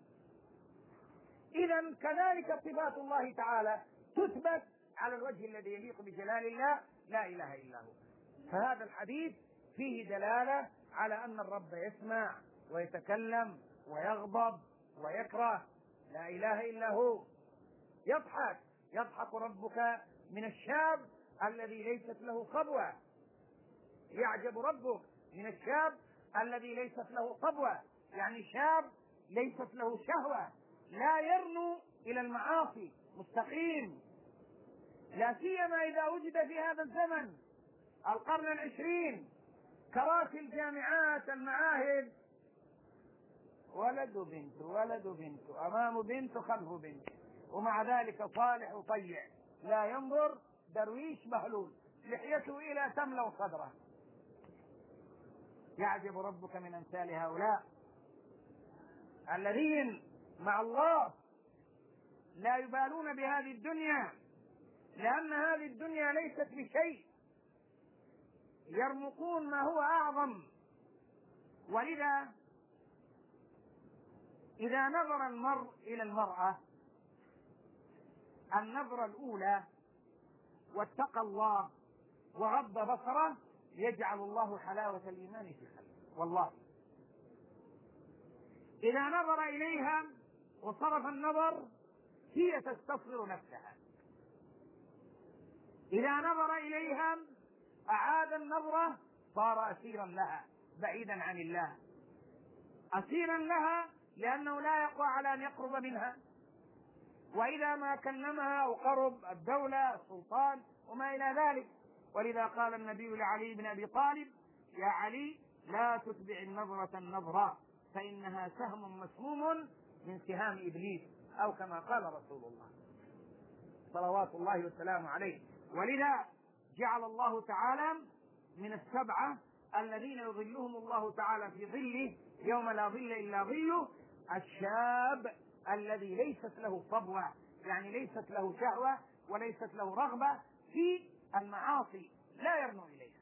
إذن كذلك صفات الله تعالى تثبت على الوجه الذي يليق بجلال الله، لا إله إلا هو. فهذا الحديث فيه دلالة على أن الرب يسمع ويتكلم ويغضب ويكره، لا إله إلا هو. يضحك يضحك ربك من الشاب الذي ليست له صبوة، يعجب ربك من الشاب الذي ليست له صبوة، يعني شاب ليست له شهوة، لا يرنو إلى المعاصي، مستقيم، لا سيما إذا وجد في هذا الزمن القرن العشرين كراسي الجامعات المعاهد، ولد بنت ولد بنت أمام بنت خلف بنت، ومع ذلك صالح وطيع، لا ينظر، درويش مهلول، لحيته إلى تملأ صدره. يعجب ربك من أمثال هؤلاء الذين مع الله لا يبالون بهذه الدنيا، لأن هذه الدنيا ليست بشيء، يرمقون ما هو أعظم ولذا إذا نظر المرء إلى المرأة النظرة الأولى واتقى الله وغض بصره يجعل الله حلاوة الإيمان في قلبه. والله إذا نظر إليها وصرف النظر هي تستصغر نفسها. إذا نظر إليها أعاد النظرة صار أسيرا لها بعيدا عن الله، أسيرا لها لأنه لا يقوى على أن يقرب منها، وإذا ما كلمها أو قرب الدولة السلطان وما إلى ذلك. ولذا قال النبي لعلي بن أبي طالب: يا علي لا تتبع النظرة النظرة فإنها سهم مسموم من سهام إبليس، أو كما قال رسول الله صلوات الله والسلام عليه. ولذا جعل الله تعالى من السبعة الذين يظلهم الله تعالى في ظله يوم لا ظل إلا ظله الشاب الذي ليست له صبوة، يعني ليست له شهوة وليست له رغبة في المعاصي، لا يرنو إليها،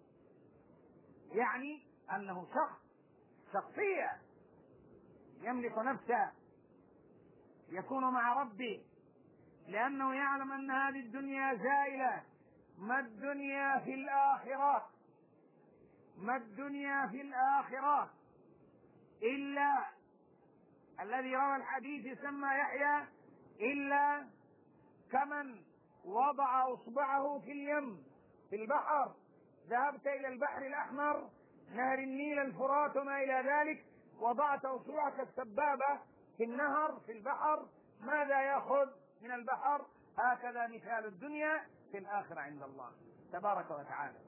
يعني أنه شخص شخصية يملك نفسه، يكون مع ربه، لأنه يعلم أن هذه الدنيا زائلة. ما الدنيا في الآخرة ما الدنيا في الآخرة إلا الذي روى الحديث يسمى يحيى إلا كمن وضع أصبعه في اليم في البحر. ذهبت إلى البحر الأحمر نهر النيل الفرات وما إلى ذلك، وضعت أصبعك السبابة في النهر في البحر، ماذا يأخذ من البحر؟ هكذا مثال الدنيا في الآخرة عند الله تبارك وتعالى.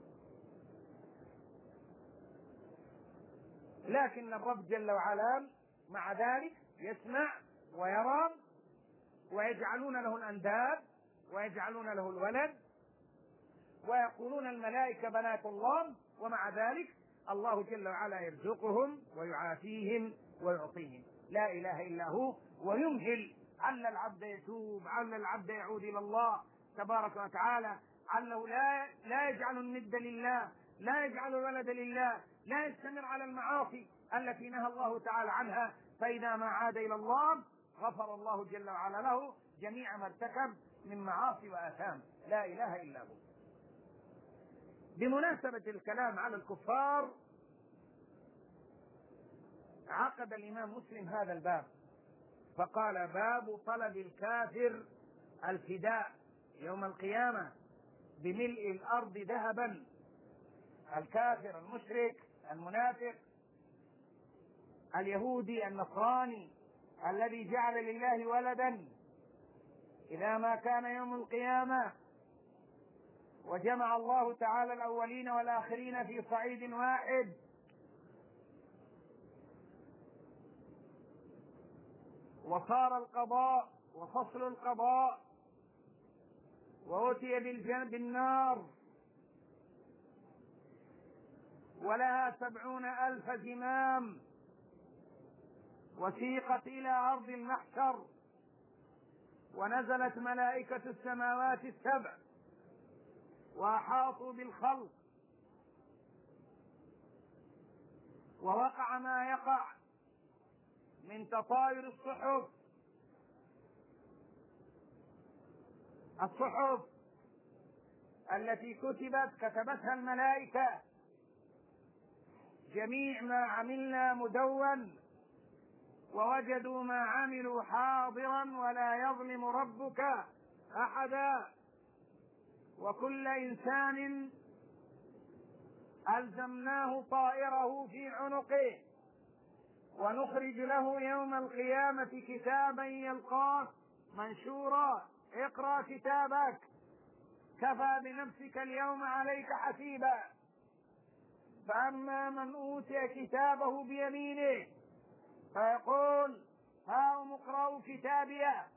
لكن الرب جل وعلا مع ذلك يسمع ويرى، ويجعلون له الأنداد ويجعلون له الولد ويقولون الملائكة بنات الله، ومع ذلك الله جل وعلا يرزقهم ويعافيهم ويعطيهم. لا إله إلا هو، ويمهل عل العبد يتوب، عل العبد يعود إلى الله تبارك وتعالى، عنه لا لا يجعل الند لله، لا يجعل الولد لله، لا يستمر على المعاصي التي نهى الله تعالى عنها، فإذا ما عاد إلى الله غفر الله جل وعلا له جميع ما ارتكب من معاصي وآثام. لا إله إلا هو. بمناسبة الكلام على الكفار عقد الإمام مسلم هذا الباب فقال: باب طلب الكافر الفداء يوم القيامة بملء الأرض ذهبا. الكافر المشرك المنافق اليهودي النصراني الذي جعل لله ولدا، إذا ما كان يوم القيامة وجمع الله تعالى الأولين والآخرين في صعيد واحد وصار القضاء وفصل القضاء وأتي بالنار ولها سبعون ألف زمام وسيقت إلى أرض المحشر، ونزلت ملائكة السماوات السبع وأحاطوا بالخلق، ووقع ما يقع من تطاير الصحف الصحف التي كتبت كتبتها الملائكة، جميع ما عملنا مدون، ووجدوا ما عملوا حاضرا ولا يظلم ربك أحدا، وكل إنسان ألزمناه طائره في عنقه، ونخرج له يوم القيامة كتابا يلقاه منشورا: اقرأ كتابك كفى بنفسك اليوم عليك حسيبا. فأما من أوتي كتابه بيمينه فيقول: هاؤم اقرأوا كتابيه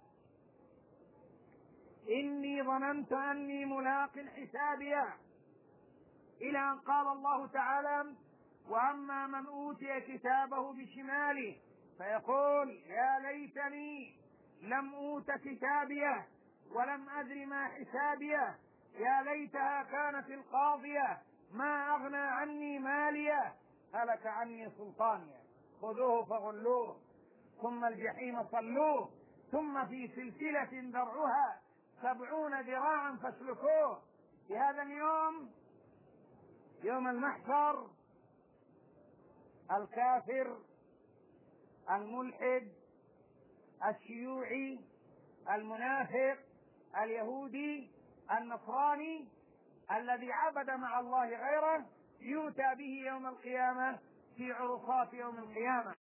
إني ظننت أني ملاق حسابيه، إلى أن قال الله تعالى: وأما من أوتي كتابه بشماله فيقول: يا ليتني لم أوت كتابيه ولم أدر ما حسابيه، يا ليتها كانت القاضية ما أغنى عني ماليه، هلك عني سلطانيا خذوه فغلوه ثم الجحيم صلوه ثم في سلسلة ذرعها سبعون ذراعا فاسلكوه. في هذا اليوم يوم المحشر الكافر الملحد الشيوعي المنافق اليهودي النصراني الذي عبد مع الله غيره يؤتى به يوم القيامة في عرصات يوم القيامة.